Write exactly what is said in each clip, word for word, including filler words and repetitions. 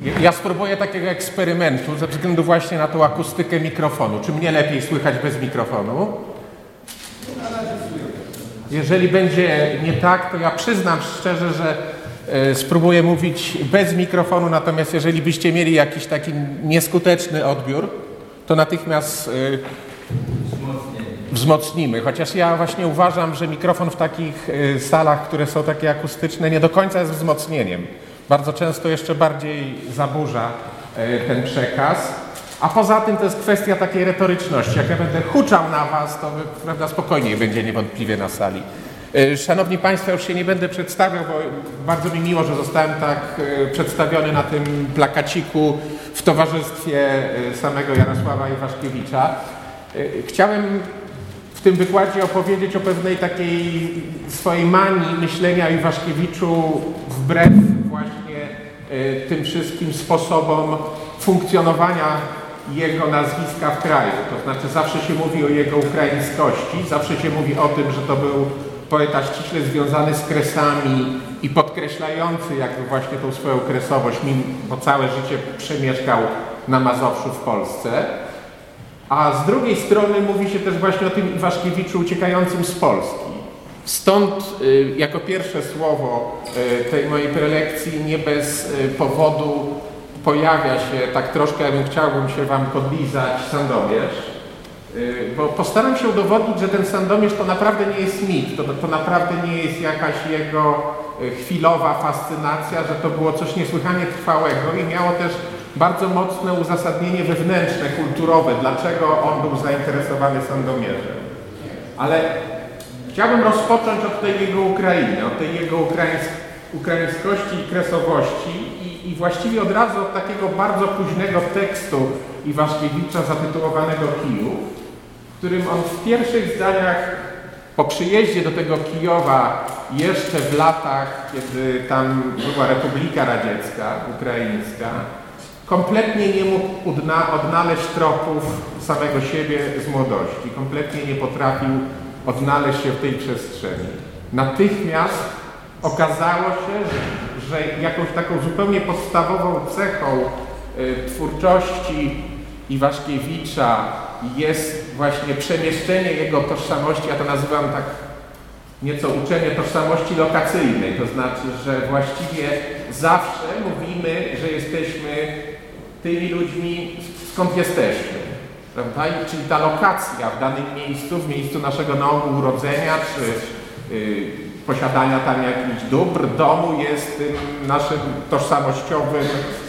Ja spróbuję takiego eksperymentu ze względu właśnie na tą akustykę mikrofonu. Czy mnie lepiej słychać bez mikrofonu? Jeżeli będzie nie tak, to ja przyznam szczerze, że y, spróbuję mówić bez mikrofonu, natomiast jeżeli byście mieli jakiś taki nieskuteczny odbiór, to natychmiast y, wzmocnimy. Chociaż ja właśnie uważam, że mikrofon w takich y, salach, które są takie akustyczne, nie do końca jest wzmocnieniem. Bardzo często jeszcze bardziej zaburza y, ten przekaz. A poza tym to jest kwestia takiej retoryczności. Jak ja będę huczał na was, to prawda, spokojniej będzie niewątpliwie na sali. Szanowni Państwo, już się nie będę przedstawiał, bo bardzo mi miło, że zostałem tak przedstawiony na tym plakaciku w towarzystwie samego Jarosława Iwaszkiewicza. Chciałem w tym wykładzie opowiedzieć o pewnej takiej swojej manii myślenia o Iwaszkiewiczu wbrew właśnie tym wszystkim sposobom funkcjonowania jego nazwiska w kraju. To znaczy zawsze się mówi o jego ukraińskości, zawsze się mówi o tym, że to był poeta ściśle związany z Kresami i podkreślający jakby właśnie tą swoją kresowość, bo całe życie przemieszkał na Mazowszu w Polsce. A z drugiej strony mówi się też właśnie o tym Iwaszkiewiczu uciekającym z Polski. Stąd y, jako pierwsze słowo y, tej mojej prelekcji nie bez y, powodu pojawia się, tak troszkę ja bym chciałbym się wam podlizać, Sandomierz, yy, bo postaram się udowodnić, że ten Sandomierz to naprawdę nie jest mit, to, to naprawdę nie jest jakaś jego chwilowa fascynacja, że to było coś niesłychanie trwałego i miało też bardzo mocne uzasadnienie wewnętrzne, kulturowe, dlaczego on był zainteresowany Sandomierzem. Ale chciałbym rozpocząć od tej jego Ukrainy, od tej jego ukraińs ukraińskości i kresowości i, i właściwie od razu od takiego bardzo późnego tekstu Iwaszkiewicza zatytułowanego Kijów, w którym on w pierwszych zdaniach po przyjeździe do tego Kijowa jeszcze w latach, kiedy tam była Republika Radziecka, ukraińska, kompletnie nie mógł odnaleźć tropów samego siebie z młodości, kompletnie nie potrafił odnaleźć się w tej przestrzeni. Natychmiast okazało się, że, że jakąś taką zupełnie podstawową cechą y, twórczości Iwaszkiewicza jest właśnie przemieszczenie jego tożsamości, ja to nazywam tak nieco uczenie tożsamości lokacyjnej, to znaczy, że właściwie zawsze mówimy, że jesteśmy tymi ludźmi, skąd jesteśmy, prawda? I, czyli ta lokacja w danym miejscu, w miejscu naszego nowego urodzenia, czy y, posiadania tam jakichś dóbr, domu jest tym naszym tożsamościowym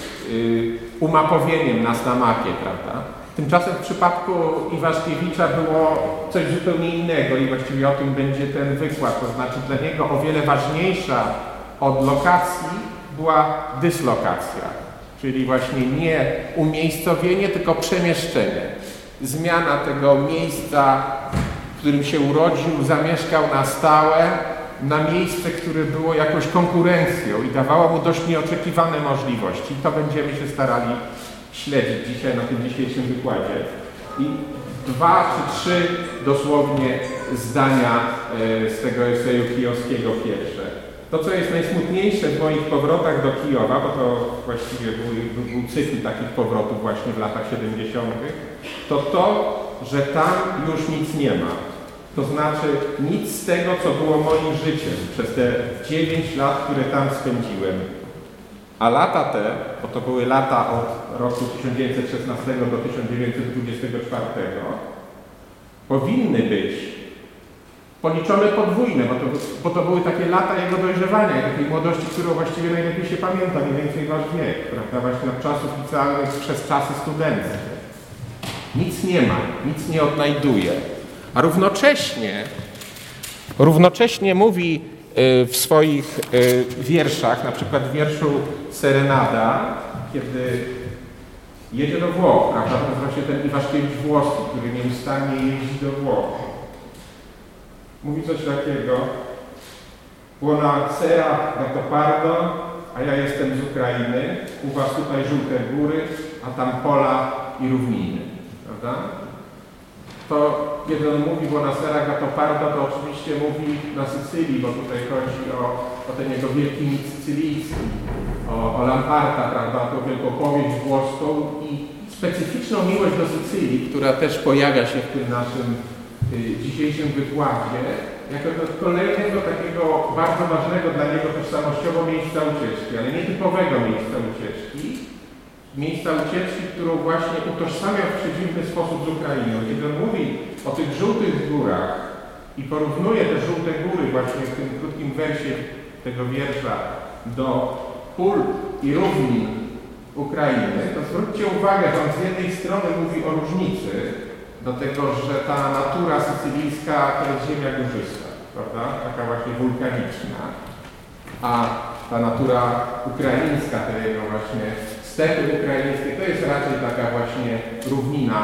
y, umapowieniem nas na mapie, prawda? Tymczasem w przypadku Iwaszkiewicza było coś zupełnie innego i właściwie o tym będzie ten wykład, to znaczy dla niego o wiele ważniejsza od lokacji była dyslokacja, czyli właśnie nie umiejscowienie, tylko przemieszczenie. Zmiana tego miejsca, w którym się urodził, zamieszkał na stałe, na miejsce, które było jakąś konkurencją i dawało mu dość nieoczekiwane możliwości. To będziemy się starali śledzić dzisiaj na tym dzisiejszym wykładzie. I dwa czy trzy dosłownie zdania z tego eseju kijowskiego pierwsze. To, co jest najsmutniejsze w moich powrotach do Kijowa, bo to właściwie był, był cykl takich powrotów właśnie w latach siedemdziesiątych, to to, że tam już nic nie ma. To znaczy nic z tego, co było moim życiem przez te dziewięć lat, które tam spędziłem. A lata te, bo to były lata od roku tysiąc dziewięćset szesnastego do tysiąc dziewięćset dwudziestego czwartego, powinny być policzone podwójne, bo to, bo to były takie lata jego dojrzewania, takiej młodości, którą właściwie najlepiej się pamięta, mniej więcej wasz wiek, prawda, właśnie od czasów licealnych przez czasy studenckie. Nic nie ma, nic nie odnajduje. A równocześnie, równocześnie mówi y, w swoich y, wierszach, na przykład w wierszu Serenada, kiedy jedzie do Włoch, prawda, to jest właśnie ten Iwaszkiewicz włoski, który nieustannie jeździ do Włoch. Mówi coś takiego: Buona sera, Gattopardo, a ja jestem z Ukrainy, u was tutaj żółte góry, a tam pola i równiny, prawda? to kiedy on mówi Buonasera Gattopardo, to oczywiście mówi na Sycylii, bo tutaj chodzi o, o ten jego wielki mit sycylijski, o, o Lamparta, prawda, tą wielką powieść włoską i specyficzną miłość do Sycylii, która też pojawia się w tym naszym y, dzisiejszym wykładzie, jako do kolejnego takiego bardzo ważnego dla niego tożsamościowo miejsca ucieczki, ale nietypowego miejsca ucieczki, miejsca ucieczki, którą właśnie utożsamia w przedziwny sposób z Ukrainą. Kiedy on mówi o tych żółtych górach i porównuje te żółte góry właśnie w tym krótkim wersie tego wiersza do pól i równin Ukrainy, to zwróćcie uwagę, że on z jednej strony mówi o różnicy do tego, że ta natura sycylijska to jest ziemia górzysta, prawda? Taka właśnie wulkaniczna, a ta natura ukraińska, te jego właśnie stepy ukraińskie, to jest raczej taka właśnie równina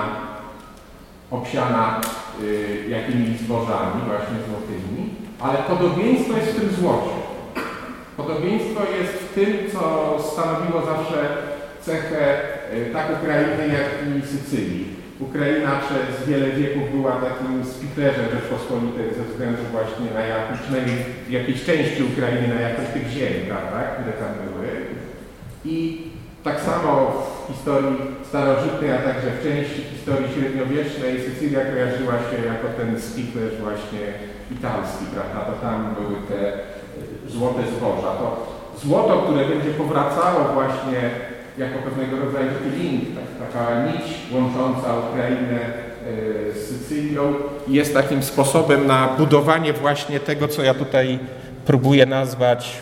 obsiana y, jakimiś zbożami, właśnie złotymi, ale podobieństwo jest w tym złocie. Podobieństwo jest w tym, co stanowiło zawsze cechę y, tak Ukrainy, jak i Sycylii. Ukraina przez wiele wieków była takim spichlerzem Rzeczpospolitej ze względu właśnie na jakość, przynajmniej w jakiejś części Ukrainy, na jakość tych ziemi, prawda, które tam były. I tak samo w historii starożytnej, a także w części historii średniowiecznej Sycylia kojarzyła się jako ten spichlerz właśnie italski, prawda, to tam były te złote zboża. To złoto, które będzie powracało właśnie jako pewnego rodzaju link, tak, taka nić łącząca Ukrainę e, z Sycylią, jest takim sposobem na budowanie właśnie tego, co ja tutaj próbuję nazwać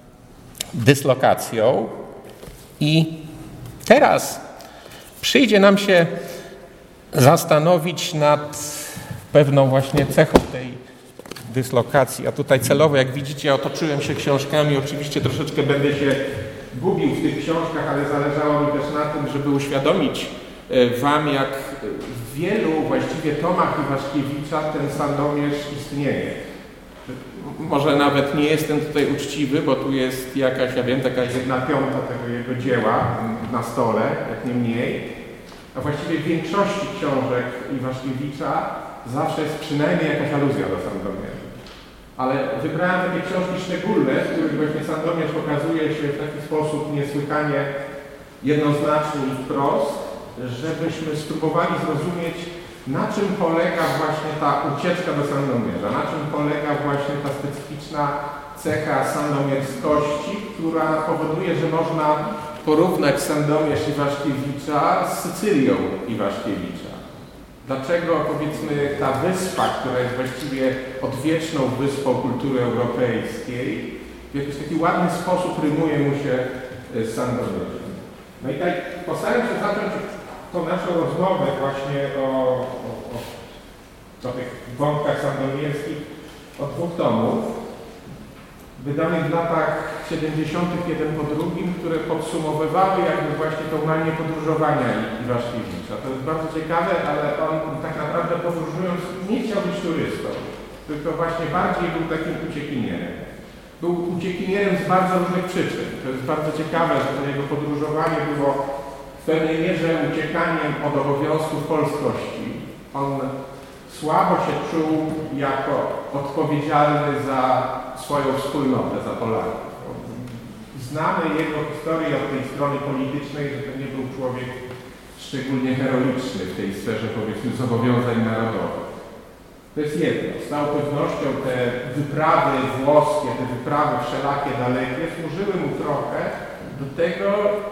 dyslokacją. I teraz przyjdzie nam się zastanowić nad pewną właśnie cechą tej dyslokacji. A tutaj celowo, jak widzicie, otoczyłem się książkami. Oczywiście troszeczkę będę się gubił w tych książkach, ale zależało mi też na tym, żeby uświadomić wam, jak w wielu właściwie tomach Iwaszkiewicza ten Sandomierz istnieje. Może nawet nie jestem tutaj uczciwy, bo tu jest jakaś, ja wiem, taka jedna piąta tego jego dzieła na stole, jak nie mniej. A właściwie w większości książek Iwaszkiewicza zawsze jest przynajmniej jakaś aluzja do Sandomierza. Ale wybrałem takie książki szczególne, w których właśnie Sandomierz pokazuje się w taki sposób niesłychanie jednoznaczny i wprost, żebyśmy spróbowali zrozumieć, na czym polega właśnie ta ucieczka do Sandomierza, na czym polega właśnie ta specyficzna cecha sandomierskości, która powoduje, że można porównać Sandomierz Iwaszkiewicza z Sycylią Iwaszkiewicza. Dlaczego, powiedzmy, ta wyspa, która jest właściwie odwieczną wyspą kultury europejskiej, w jakiś taki ładny sposób rymuje mu się z Sandomierzem. No i tak postaram się zacząć tą naszą rozmowę właśnie o, o, o, o tych wątkach sandomierskich od dwóch tomów, wydanych w latach siedemdziesiątych jeden po drugim, które podsumowywały jakby właśnie tą manię podróżowania Iwaszkiewicza. To jest bardzo ciekawe, ale on tak naprawdę podróżując nie chciał być turystą, tylko właśnie bardziej był takim uciekinierem. Był uciekinierem z bardzo różnych przyczyn. To jest bardzo ciekawe, że to jego podróżowanie było w pewnej mierze uciekaniem od obowiązków polskości. On słabo się czuł jako odpowiedzialny za swoją wspólnotę, za Polaków. Znamy jego historię od tej strony politycznej, że to nie był człowiek szczególnie heroiczny w tej sferze, powiedzmy, zobowiązań narodowych. To jest jedno. Z całą pewnością te wyprawy włoskie, te wyprawy wszelakie dalekie służyły mu trochę do tego,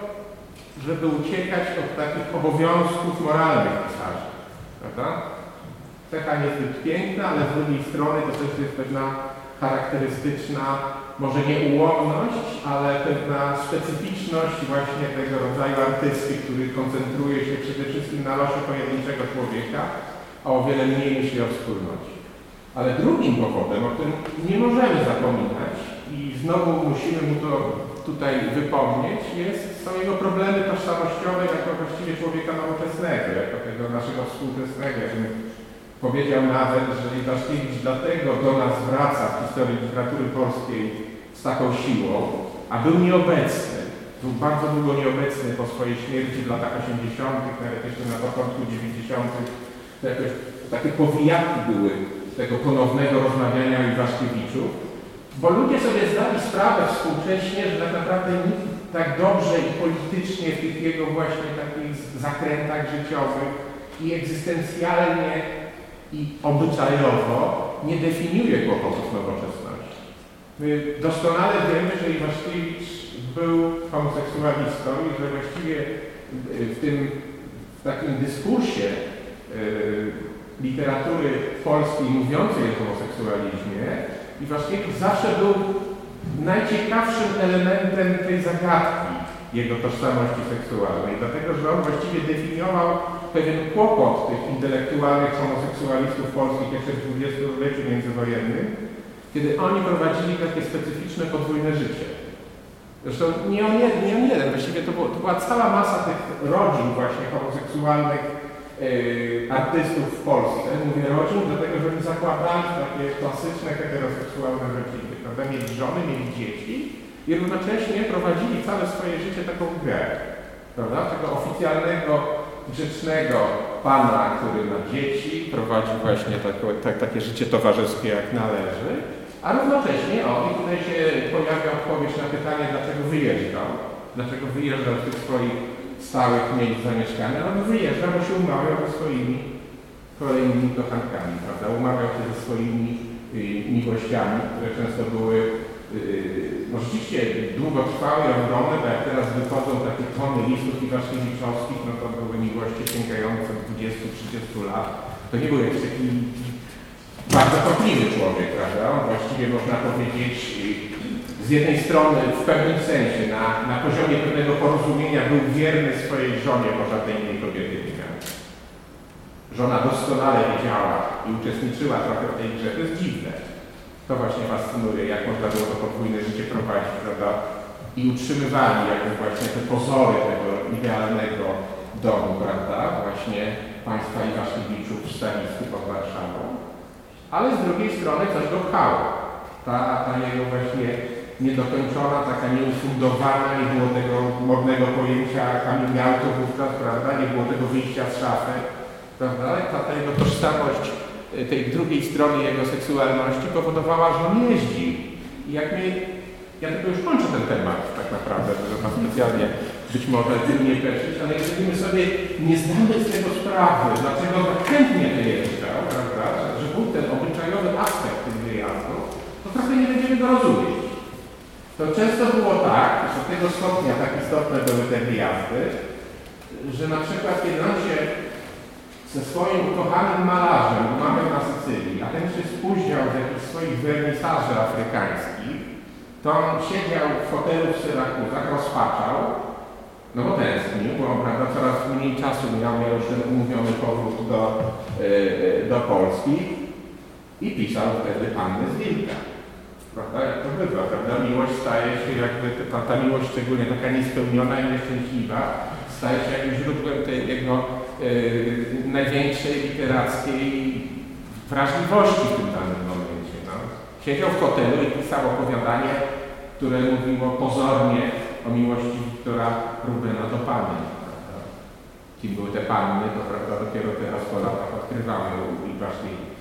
żeby uciekać od takich obowiązków moralnych pisarzy. Prawda? Cecha niezbyt piękna, ale z drugiej strony to też jest pewna charakterystyczna, może nie ułomność, ale pewna specyficzność właśnie tego rodzaju artysty, który koncentruje się przede wszystkim na losie pojedynczego człowieka, a o wiele mniej myśli o wspólnocie. Ale drugim powodem, o którym nie możemy zapominać i znowu musimy mu to tutaj wypomnieć, jest, są jego problemy tożsamościowe jako właściwie człowieka nowoczesnego, jako tego naszego współczesnego. Ja bym powiedział nawet, że Iwaszkiewicz dlatego do nas wraca w historii literatury polskiej z taką siłą, a był nieobecny. Był bardzo długo nieobecny po swojej śmierci w latach osiemdziesiątych, nawet jeszcze na początku dziewięćdziesiątych. To jakoś takie powijaki były tego ponownego rozmawiania o Iwaszkiewiczu, bo ludzie sobie zdali sprawę współcześnie, że tak naprawdę nikt tak dobrze i politycznie w tych jego właśnie takich zakrętach życiowych i egzystencjalnie i obyczajowo nie definiuje kłopotów nowoczesności. My doskonale wiemy, że Iwaszkiewicz był homoseksualistą i że właściwie w tym w takim dyskursie yy, literatury polskiej mówiącej o homoseksualizmie Iwaszkiewicz zawsze był najciekawszym elementem tej zagadki jego tożsamości seksualnej, dlatego że on właściwie definiował pewien kłopot tych intelektualnych homoseksualistów polskich jeszcze w dwudziestoleciu międzywojennym, kiedy oni prowadzili takie specyficzne podwójne życie. Zresztą nie on jeden, nie on jeden. Właściwie to, było, to była cała masa tych rodzin właśnie homoseksualnych yy, artystów w Polsce. Mówię rodzin, dlatego że oni zakładali takie klasyczne heteroseksualne rodziny. Prawda? Mieli żony, mieli dzieci i równocześnie prowadzili całe swoje życie taką grę. Prawda? Tego oficjalnego, grzecznego pana, który ma dzieci, prowadzi właśnie tako, tak, takie życie towarzyskie jak należy. A równocześnie, o i tutaj się pojawia odpowiedź na pytanie, dlaczego wyjeżdżał. Dlaczego wyjeżdżał z tych swoich stałych miejsc zamieszkania? No bo wyjeżdżał, bo się umawiał ze swoimi kolejnymi kochankami, prawda? Umawiał się ze swoimi y, miłościami, które często były y, no rzeczywiście długotrwałe i ogromne, bo jak teraz wychodzą takie tony listów iwaszkiewiczowskich, no to były miłości sięgające dwudziestu trzydziestu lat. To nie był jakiś taki bardzo chorobliwy człowiek, prawda? Właściwie można powiedzieć, z jednej strony w pewnym sensie na, na poziomie pewnego porozumienia był wierny swojej żonie, bo żadnej innej kobiety nie miał. Żona doskonale wiedziała i uczestniczyła trochę w tej grze. To jest dziwne. To właśnie fascynuje, jak można było to podwójne życie prowadzić, prawda? I utrzymywali jakby właśnie te pozory tego idealnego domu, prawda? Właśnie państwa Iwaszkiewiczów w Stanisku pod Warszawą. Ale z drugiej strony coś go pchało. Ta, ta jego właśnie niedokończona, taka nieufundowana, nie było tego modnego pojęcia kamieniałtu wówczas, prawda, nie było tego wyjścia z szafy, prawda, ale ta, ta jego tożsamość tej drugiej strony jego seksualności powodowała, że on jeździ. I jak my, ja tylko już kończę ten temat tak naprawdę, żeby was specjalnie być może tym nie peszyć, ale jeżeli my sobie nie zdamy z tego sprawy, dlaczego tak chętnie wyjeżdżał, prawda, że był ten obyczajowy aspekt tych wyjazdów, to trochę nie będziemy go rozumieć. To często było tak, że do tego stopnia tak istotne były te wyjazdy, że na przykład kiedy on się ze swoim ukochanym malarzem umawiał na Sycylii, a ten się spóźniał z jakichś swoich wernisaży afrykańskich, to on siedział w hotelu w Syrakuzach, rozpaczał, no bo tęsknił, bo prawda, coraz mniej czasu miał, miał już ten umówiony powrót do, yy, do Polski i pisał wtedy Annę z Wilka. Prawda? Jak to bywa, prawda? Miłość staje się jakby, ta, ta miłość szczególnie taka niespełniona i nieszczęśliwa, staje się jakimś źródłem tej jego yy, największej literackiej wrażliwości w tym danym momencie. No. Siedział w hotelu i pisał opowiadanie, które mówiło pozornie o miłości Wiktora Rubena do panny. Prawda? Kim były te panny, to prawda, dopiero teraz po latach odkrywamy u Iwaszkiewicza.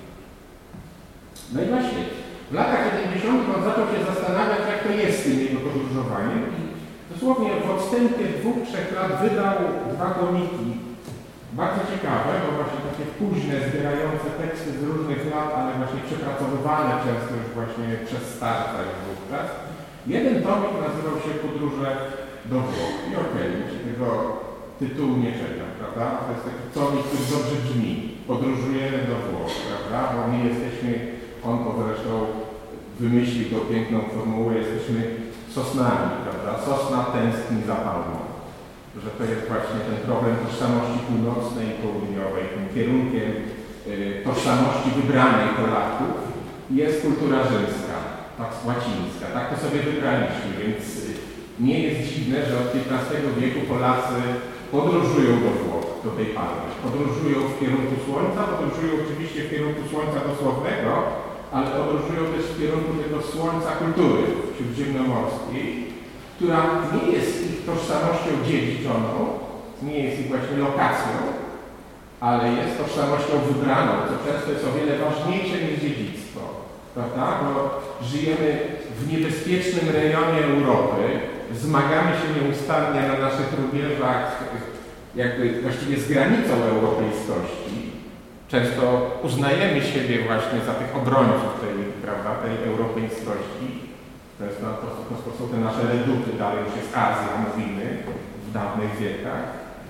No i właśnie, w latach siedemdziesiątych on zaczął się zastanawiać, jak to jest z tym jego podróżowaniem i dosłownie w odstępie dwóch, trzech lat wydał dwa tomiki, bardzo ciekawe, bo właśnie takie późne, zbierające teksty z różnych lat, ale właśnie przepracowywane często już właśnie przez starca już wówczas. Jeden tomik nazywał się Podróże do Włoch. I okej, okay, tego tytułu nie czeka, prawda? To jest taki tomik, który dobrze brzmi. Podróżujemy do Włoch, prawda? Bo my jesteśmy, on to zresztą wymyślił tą piękną formułę, jesteśmy sosnami, prawda? Sosna tęskni za palmą. Że to jest właśnie ten problem tożsamości północnej i południowej, tym kierunkiem y, tożsamości wybranej Polaków jest kultura rzymska, tak łacińska, tak to sobie wybraliśmy, więc y, nie jest dziwne, że od piętnastego wieku Polacy podróżują do Włoch, do tej palmy. Podróżują w kierunku słońca, podróżują oczywiście w kierunku słońca dosłownego, ale podróżują też w kierunku tego słońca kultury śródziemnomorskiej, która nie jest ich tożsamością dziedziczoną, nie jest ich właśnie lokacją, ale jest tożsamością wybraną, co często jest o wiele ważniejsze niż dziedzictwo, prawda? Bo żyjemy w niebezpiecznym rejonie Europy, zmagamy się nieustannie na naszych rubieżach, jakby właściwie z granicą europejskości. Często uznajemy siebie właśnie za tych obrońców tej, prawda, tej europejskości. Często to są te nasze reduty, dalej już jest Azja, mówimy, w dawnych wiekach.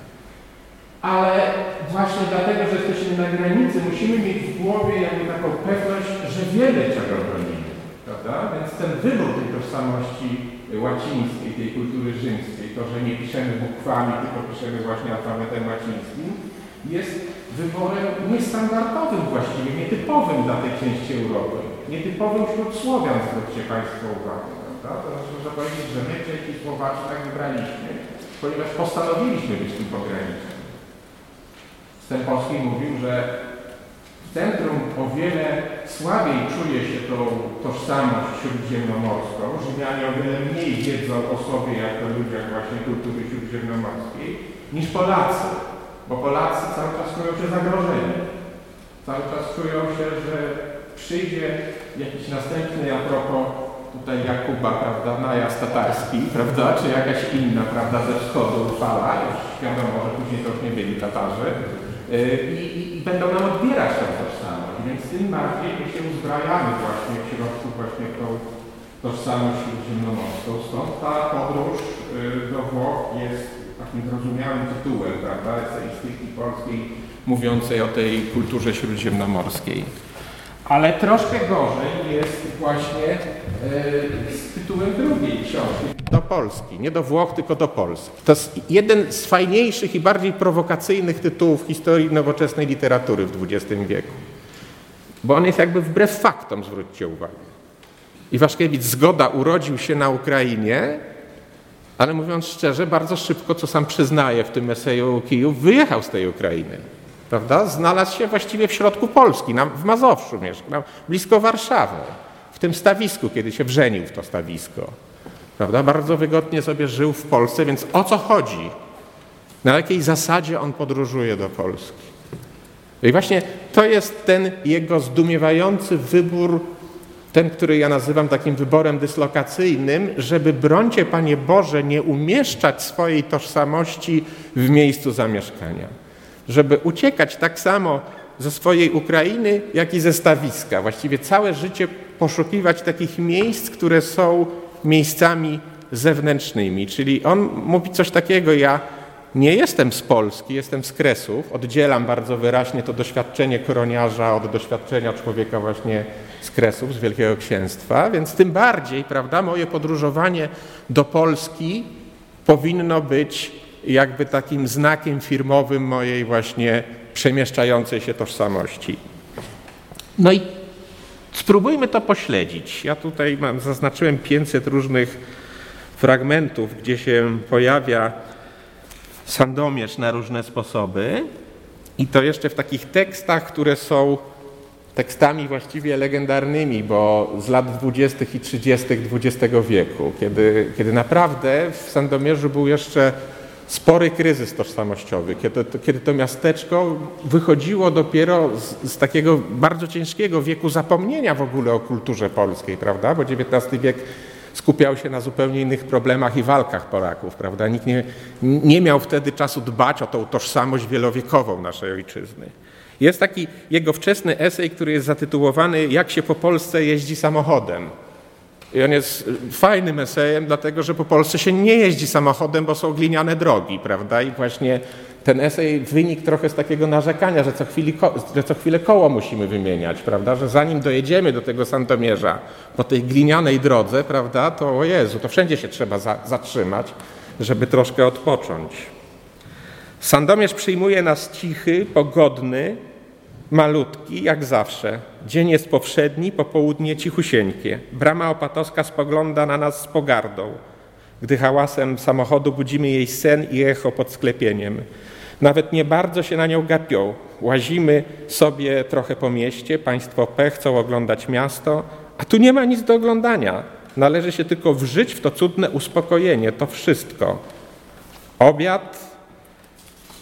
Ale właśnie dlatego, że jesteśmy na granicy, musimy mieć w głowie jakby taką pewność, że wiele czego bronimy, prawda? Więc ten wybór tej tożsamości łacińskiej, tej kultury rzymskiej, to, że nie piszemy bukwami, tylko piszemy właśnie alfabetem łacińskim, jest wyborem niestandardowym właściwie, nietypowym dla tej części Europy, nietypowym wśród Słowian, zwróćcie Państwo uwagę, prawda? To znaczy, można powiedzieć, że my, Czesi, Słowacy tak wybraliśmy, ponieważ postanowiliśmy być tym pograniczem. Stępowski mówił, że w centrum o wiele słabiej czuje się tą tożsamość śródziemnomorską. Rzymianie o wiele mniej wiedzą o sobie jako ludziach właśnie kultury śródziemnomorskiej niż Polacy, bo Polacy cały czas czują się zagrożeni. Cały czas czują się, że przyjdzie jakiś następny, a propos tutaj Jakuba, prawda, najazd tatarski, prawda, czy jakaś inna, prawda, ze wschodu fala, już wiadomo, że później to już nie byli Tatarzy, i, i, i będą nam odbierać tę tożsamość, więc tym bardziej my się uzbrajamy właśnie w środku właśnie tą tożsamość śródziemnomorską. Stąd ta podróż do Włoch jest takim zrozumiałym tytułem, prawda, eseistyki polskiej mówiącej o tej kulturze śródziemnomorskiej. Ale troszkę gorzej jest właśnie yy, z tytułem drugiej książki. Do Polski, nie do Włoch, tylko do Polski. To jest jeden z fajniejszych i bardziej prowokacyjnych tytułów w historii nowoczesnej literatury w dwudziestym wieku. Bo on jest jakby wbrew faktom, zwróćcie uwagę. Iwaszkiewicz, zgoda, urodził się na Ukrainie, ale mówiąc szczerze, bardzo szybko, co sam przyznaje w tym eseju Kijów, wyjechał z tej Ukrainy. Prawda? Znalazł się właściwie w środku Polski, na, w Mazowszu mieszkał, blisko Warszawy, w tym stawisku, kiedy się wrzenił w to stawisko. Prawda? Bardzo wygodnie sobie żył w Polsce, więc o co chodzi? Na jakiej zasadzie on podróżuje do Polski? I właśnie to jest ten jego zdumiewający wybór, ten, który ja nazywam takim wyborem dyslokacyjnym, żeby, brońcie Panie Boże, nie umieszczać swojej tożsamości w miejscu zamieszkania. Żeby uciekać tak samo ze swojej Ukrainy, jak i ze stawiska. Właściwie całe życie poszukiwać takich miejsc, które są miejscami zewnętrznymi. Czyli on mówi coś takiego, ja nie jestem z Polski, jestem z Kresów. Oddzielam bardzo wyraźnie to doświadczenie koroniarza od doświadczenia człowieka właśnie z Kresów, z Wielkiego Księstwa, więc tym bardziej, prawda, moje podróżowanie do Polski powinno być jakby takim znakiem firmowym mojej właśnie przemieszczającej się tożsamości. No i spróbujmy to pośledzić. Ja tutaj mam, zaznaczyłem pięćset różnych fragmentów, gdzie się pojawia Sandomierz na różne sposoby i to jeszcze w takich tekstach, które są tekstami właściwie legendarnymi, bo z lat dwudziestych i trzydziestych dwudziestego wieku, kiedy, kiedy naprawdę w Sandomierzu był jeszcze spory kryzys tożsamościowy, kiedy to, kiedy to miasteczko wychodziło dopiero z, z takiego bardzo ciężkiego wieku zapomnienia w ogóle o kulturze polskiej, prawda? Bo dziewiętnasty wiek skupiał się na zupełnie innych problemach i walkach Polaków, prawda? Nikt nie, nie miał wtedy czasu dbać o tą tożsamość wielowiekową naszej ojczyzny. Jest taki jego wczesny esej, który jest zatytułowany Jak się po Polsce jeździ samochodem. I on jest fajnym esejem, dlatego że po Polsce się nie jeździ samochodem, bo są gliniane drogi, prawda? I właśnie ten esej wynikł trochę z takiego narzekania, że co, chwili, że co chwilę koło musimy wymieniać, prawda? Że zanim dojedziemy do tego Sandomierza po tej glinianej drodze, prawda, to o Jezu, to wszędzie się trzeba za, zatrzymać, żeby troszkę odpocząć. Sandomierz przyjmuje nas cichy, pogodny, malutki, jak zawsze. Dzień jest powszedni, popołudnie cichusieńkie. Brama opatowska spogląda na nas z pogardą, gdy hałasem samochodu budzimy jej sen i echo pod sklepieniem. Nawet nie bardzo się na nią gapią. Łazimy sobie trochę po mieście, państwo P chcą oglądać miasto, a tu nie ma nic do oglądania. Należy się tylko wżyć w to cudne uspokojenie, to wszystko. Obiad,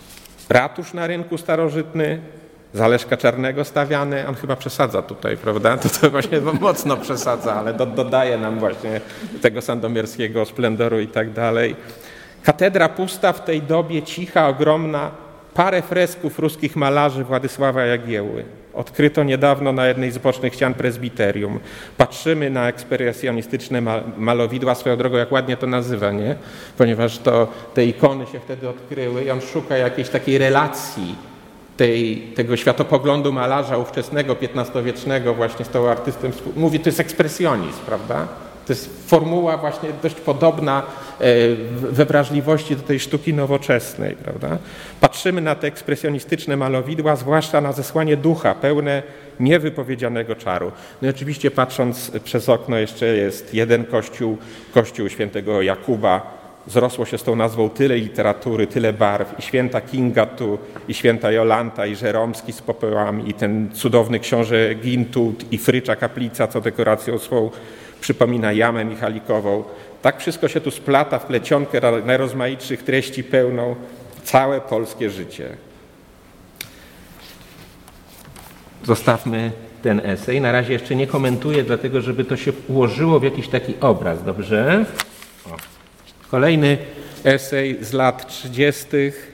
Ratusz na rynku starożytny, Zaleszka Czarnego stawiany, on chyba przesadza tutaj, prawda? To, to właśnie mocno przesadza, ale do, dodaje nam właśnie tego sandomierskiego splendoru i tak dalej. Katedra pusta w tej dobie, cicha, ogromna, parę fresków ruskich malarzy Władysława Jagieły. Odkryto niedawno na jednej z bocznych ścian prezbiterium. Patrzymy na ekspresjonistyczne malowidła, swoją drogą jak ładnie to nazywa, nie? Ponieważ to te ikony się wtedy odkryły i on szuka jakiejś takiej relacji tej, tego światopoglądu malarza ówczesnego, piętnastowiecznego właśnie z tą artystą. Mówi, to jest ekspresjonizm, prawda? To jest formuła właśnie dość podobna we wrażliwości do tej sztuki nowoczesnej, prawda? Patrzymy na te ekspresjonistyczne malowidła, zwłaszcza na zesłanie ducha, pełne niewypowiedzianego czaru. No i oczywiście patrząc przez okno jeszcze jest jeden kościół, kościół świętego Jakuba. Zrosło się z tą nazwą tyle literatury, tyle barw i święta Kinga tu, i święta Jolanta, i Żeromski z popełami, i ten cudowny książę Gintut, i Frycza Kaplica, co dekoracją swą przypomina jamę michalikową. Tak wszystko się tu splata w plecionkę najrozmaitszych treści pełną całe polskie życie. Zostawmy ten esej. Na razie jeszcze nie komentuję, dlatego żeby to się ułożyło w jakiś taki obraz. Dobrze? O. Kolejny esej z lat trzydziestych.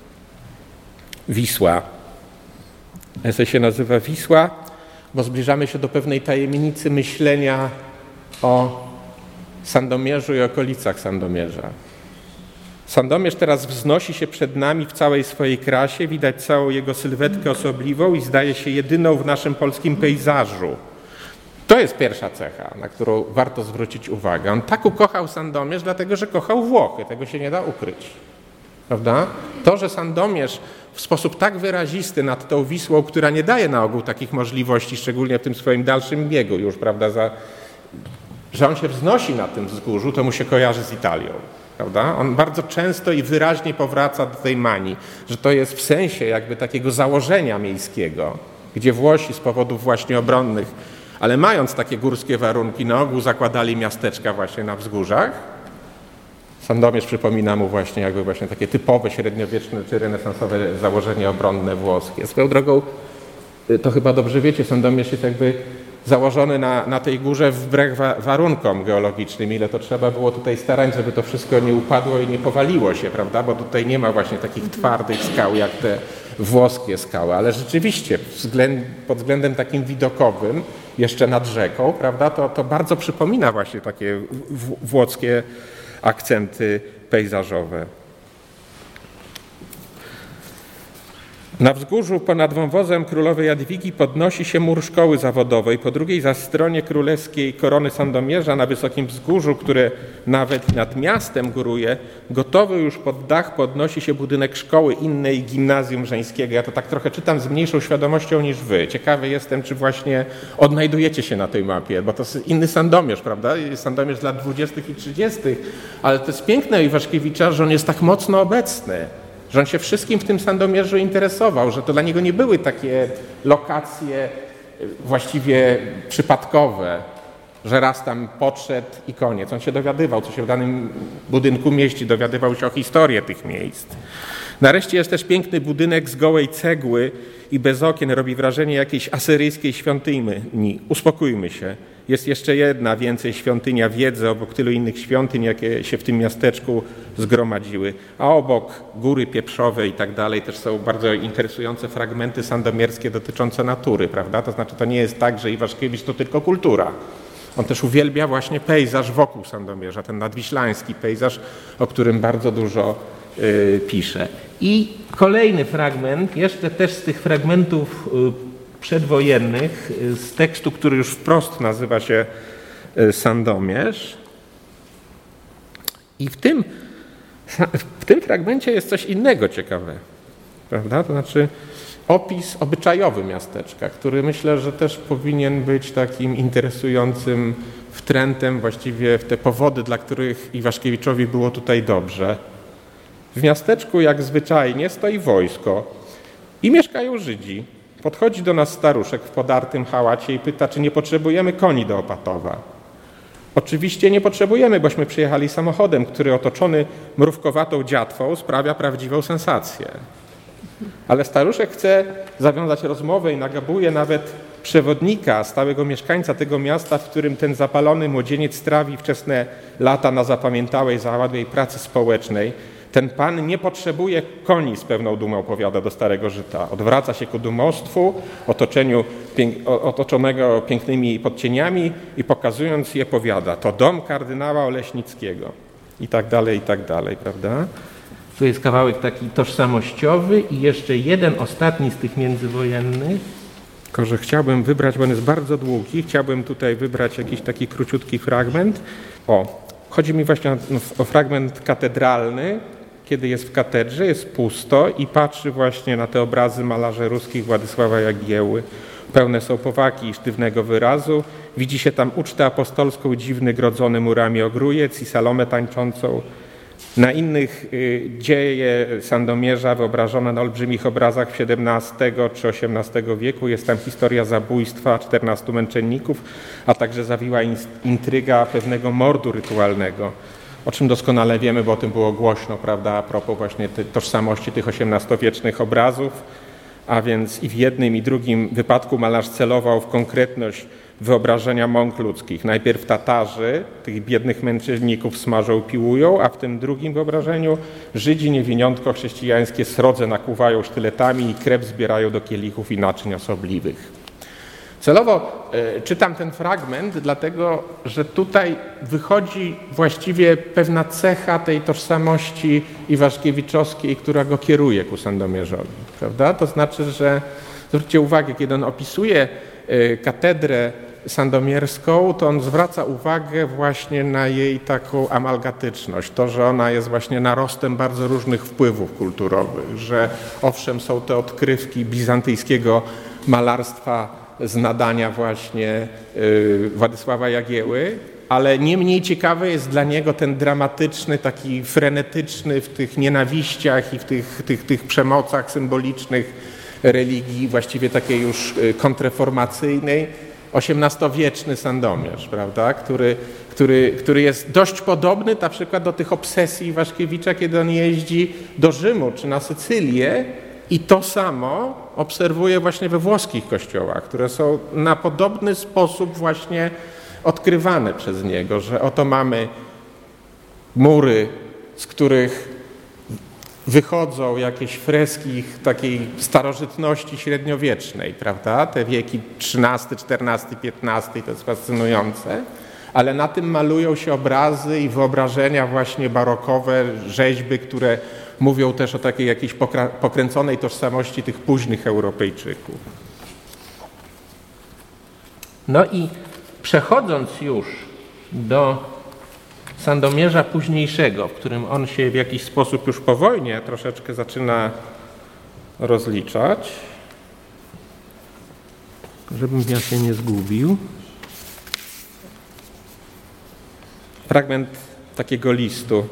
Wisła. Esej się nazywa Wisła, bo zbliżamy się do pewnej tajemnicy myślenia o Sandomierzu i okolicach Sandomierza. Sandomierz teraz wznosi się przed nami w całej swojej krasie, widać całą jego sylwetkę osobliwą i zdaje się jedyną w naszym polskim pejzażu. To jest pierwsza cecha, na którą warto zwrócić uwagę. On tak ukochał Sandomierz, dlatego że kochał Włochy, tego się nie da ukryć. Prawda? To, że Sandomierz w sposób tak wyrazisty nad tą Wisłą, która nie daje na ogół takich możliwości, szczególnie w tym swoim dalszym biegu już, prawda, za, że on się wznosi na tym wzgórzu, to mu się kojarzy z Italią. Prawda? On bardzo często i wyraźnie powraca do tej manii, że to jest w sensie jakby takiego założenia miejskiego, gdzie Włosi z powodów właśnie obronnych, ale mając takie górskie warunki, na ogół zakładali miasteczka właśnie na wzgórzach. Sandomierz przypomina mu właśnie jakby właśnie takie typowe średniowieczne czy renesansowe założenie obronne włoskie. Swoją drogą, to chyba dobrze wiecie, Sandomierz jest jakby założony na, na tej górze wbrew wa- warunkom geologicznym. Ile to trzeba było tutaj starań, żeby to wszystko nie upadło i nie powaliło się, prawda? Bo tutaj nie ma właśnie takich twardych skał jak te włoskie skały, ale rzeczywiście względ, pod względem takim widokowym, jeszcze nad rzeką, prawda, to, to bardzo przypomina właśnie takie w- włockie akcenty pejzażowe. Na wzgórzu ponad wąwozem królowej Jadwigi podnosi się mur szkoły zawodowej. Po drugiej zaś stronie królewskiej korony Sandomierza na wysokim wzgórzu, które nawet nad miastem góruje, gotowy już pod dach podnosi się budynek szkoły innej, gimnazjum żeńskiego. Ja to tak trochę czytam z mniejszą świadomością niż wy. Ciekawy jestem, czy właśnie odnajdujecie się na tej mapie, bo to jest inny Sandomierz, prawda? Sandomierz z lat dwudziestych i trzydziestych, ale to jest piękne Iwaszkiewicza, że on jest tak mocno obecny. Że on się wszystkim w tym Sandomierzu interesował, że to dla niego nie były takie lokacje właściwie przypadkowe, że raz tam podszedł i koniec. On się dowiadywał, co się w danym budynku mieści, dowiadywał się o historii tych miejsc. Nareszcie jest też piękny budynek z gołej cegły i bez okien, robi wrażenie jakiejś asyryjskiej świątyni. Uspokójmy się. Jest jeszcze jedna, więcej świątynia wiedzy obok tylu innych świątyń, jakie się w tym miasteczku zgromadziły. A obok góry pieprzowe i tak dalej też są bardzo interesujące fragmenty sandomierskie dotyczące natury, prawda? To znaczy to nie jest tak, że Iwaszkiewicz to tylko kultura. On też uwielbia właśnie pejzaż wokół Sandomierza, ten nadwiślański pejzaż, o którym bardzo dużo y, pisze. I kolejny fragment, jeszcze też z tych fragmentów y, przedwojennych, z tekstu, który już wprost nazywa się Sandomierz. I w tym, w tym fragmencie jest coś innego ciekawe, prawda? To znaczy opis obyczajowy miasteczka, który myślę, że też powinien być takim interesującym wtrętem właściwie w te powody, dla których Iwaszkiewiczowi było tutaj dobrze. W miasteczku jak zwyczajnie stoi wojsko i mieszkają Żydzi. Podchodzi do nas staruszek w podartym chałacie i pyta, czy nie potrzebujemy koni do Opatowa. Oczywiście nie potrzebujemy, bośmy przyjechali samochodem, który otoczony mrówkowatą dziatwą sprawia prawdziwą sensację. Ale staruszek chce zawiązać rozmowę i nagabuje nawet przewodnika, stałego mieszkańca tego miasta, w którym ten zapalony młodzieniec trawi wczesne lata na zapamiętałej, zawadłej pracy społecznej. Ten pan nie potrzebuje koni, z pewną dumą opowiada do starego Żyta. Odwraca się ku domostwu, otoczeniu, otoczonego pięknymi podcieniami i pokazując je powiada, to dom kardynała Oleśnickiego i tak dalej, i tak dalej, prawda? Tu jest kawałek taki tożsamościowy i jeszcze jeden ostatni z tych międzywojennych. Tylko że chciałbym wybrać, bo on jest bardzo długi, chciałbym tutaj wybrać jakiś taki króciutki fragment. O, chodzi mi właśnie o, o fragment katedralny, kiedy jest w katedrze, jest pusto i patrzy właśnie na te obrazy malarzy ruskich Władysława Jagieły. Pełne są powagi i sztywnego wyrazu. Widzi się tam ucztę apostolską, dziwny, grodzony murami ogrójec i Salomę tańczącą. Na innych y, dzieje Sandomierza wyobrażone na olbrzymich obrazach siedemnastego czy osiemnastego wieku. Jest tam historia zabójstwa czternastu męczenników, a także zawiła intryga pewnego mordu rytualnego, o czym doskonale wiemy, bo o tym było głośno, prawda, a propos właśnie tej tożsamości tych osiemnastowiecznych obrazów, a więc i w jednym i drugim wypadku malarz celował w konkretność wyobrażenia mąk ludzkich. Najpierw Tatarzy, tych biednych męczenników smażą i piłują, a w tym drugim wyobrażeniu Żydzi niewiniątko chrześcijańskie srodze nakłuwają sztyletami i krew zbierają do kielichów i naczyń osobliwych. Celowo y, czytam ten fragment, dlatego że tutaj wychodzi właściwie pewna cecha tej tożsamości iwaszkiewiczowskiej, która go kieruje ku Sandomierzowi, prawda? To znaczy, że zwróćcie uwagę, kiedy on opisuje y, katedrę sandomierską, to on zwraca uwagę właśnie na jej taką amalgatyczność, to, że ona jest właśnie narostem bardzo różnych wpływów kulturowych, że owszem są te odkrywki bizantyjskiego malarstwa z nadania właśnie y, Władysława Jagieły, ale nie mniej ciekawy jest dla niego ten dramatyczny, taki frenetyczny w tych nienawiściach i w tych, tych, tych przemocach symbolicznych religii, właściwie takiej już kontreformacyjnej, osiemnastowieczny Sandomierz, prawda, który, który, który jest dość podobny na przykład do tych obsesji Iwaszkiewicza, kiedy on jeździ do Rzymu czy na Sycylię i to samo obserwuje właśnie we włoskich kościołach, które są na podobny sposób właśnie odkrywane przez niego, że oto mamy mury, z których wychodzą jakieś freski takiej starożytności średniowiecznej, prawda? Te wieki trzynasty, czternasty, piętnasty, to jest fascynujące, ale na tym malują się obrazy i wyobrażenia właśnie barokowe, rzeźby, które mówią też o takiej jakiejś pokręconej tożsamości tych późnych Europejczyków. No i przechodząc już do Sandomierza późniejszego, w którym on się w jakiś sposób już po wojnie troszeczkę zaczyna rozliczać, żebym ja się nie zgubił. Fragment takiego listu.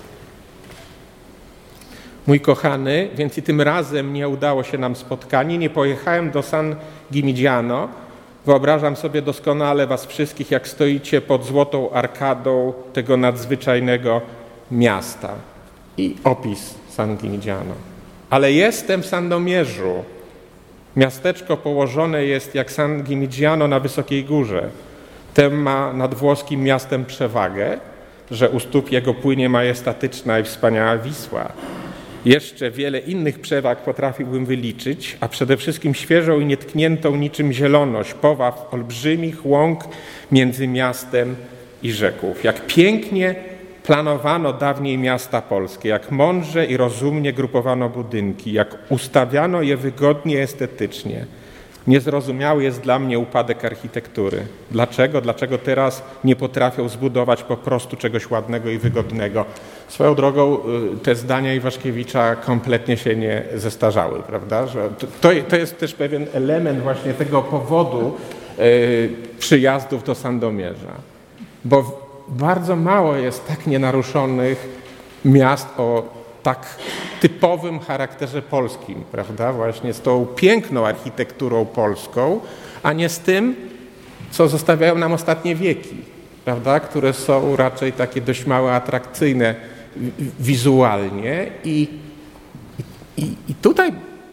Mój kochany, więc i tym razem nie udało się nam spotkanie, nie pojechałem do San Gimignano. Wyobrażam sobie doskonale was wszystkich, jak stoicie pod złotą arkadą tego nadzwyczajnego miasta. I opis San Gimignano. Ale jestem w Sandomierzu. Miasteczko położone jest jak San Gimignano na wysokiej górze. Tem ma nad włoskim miastem przewagę, że u stóp jego płynie majestatyczna i wspaniała Wisła. Jeszcze wiele innych przewag potrafiłbym wyliczyć, a przede wszystkim świeżą i nietkniętą niczym zieloność, powaw olbrzymich łąk między miastem i rzeków. Jak pięknie planowano dawniej miasta polskie, jak mądrze i rozumnie grupowano budynki, jak ustawiano je wygodnie, estetycznie. Niezrozumiały jest dla mnie upadek architektury. Dlaczego? Dlaczego teraz nie potrafią zbudować po prostu czegoś ładnego i wygodnego? Swoją drogą te zdania Iwaszkiewicza kompletnie się nie zestarzały, prawda? Że to, to jest też pewien element właśnie tego powodu yy, przyjazdów do Sandomierza. Bo bardzo mało jest tak nienaruszonych miast o tak typowym charakterze polskim, prawda? Właśnie z tą piękną architekturą polską, a nie z tym, co zostawiają nam ostatnie wieki, prawda? Które są raczej takie dość mało atrakcyjne wizualnie i, i, i tutaj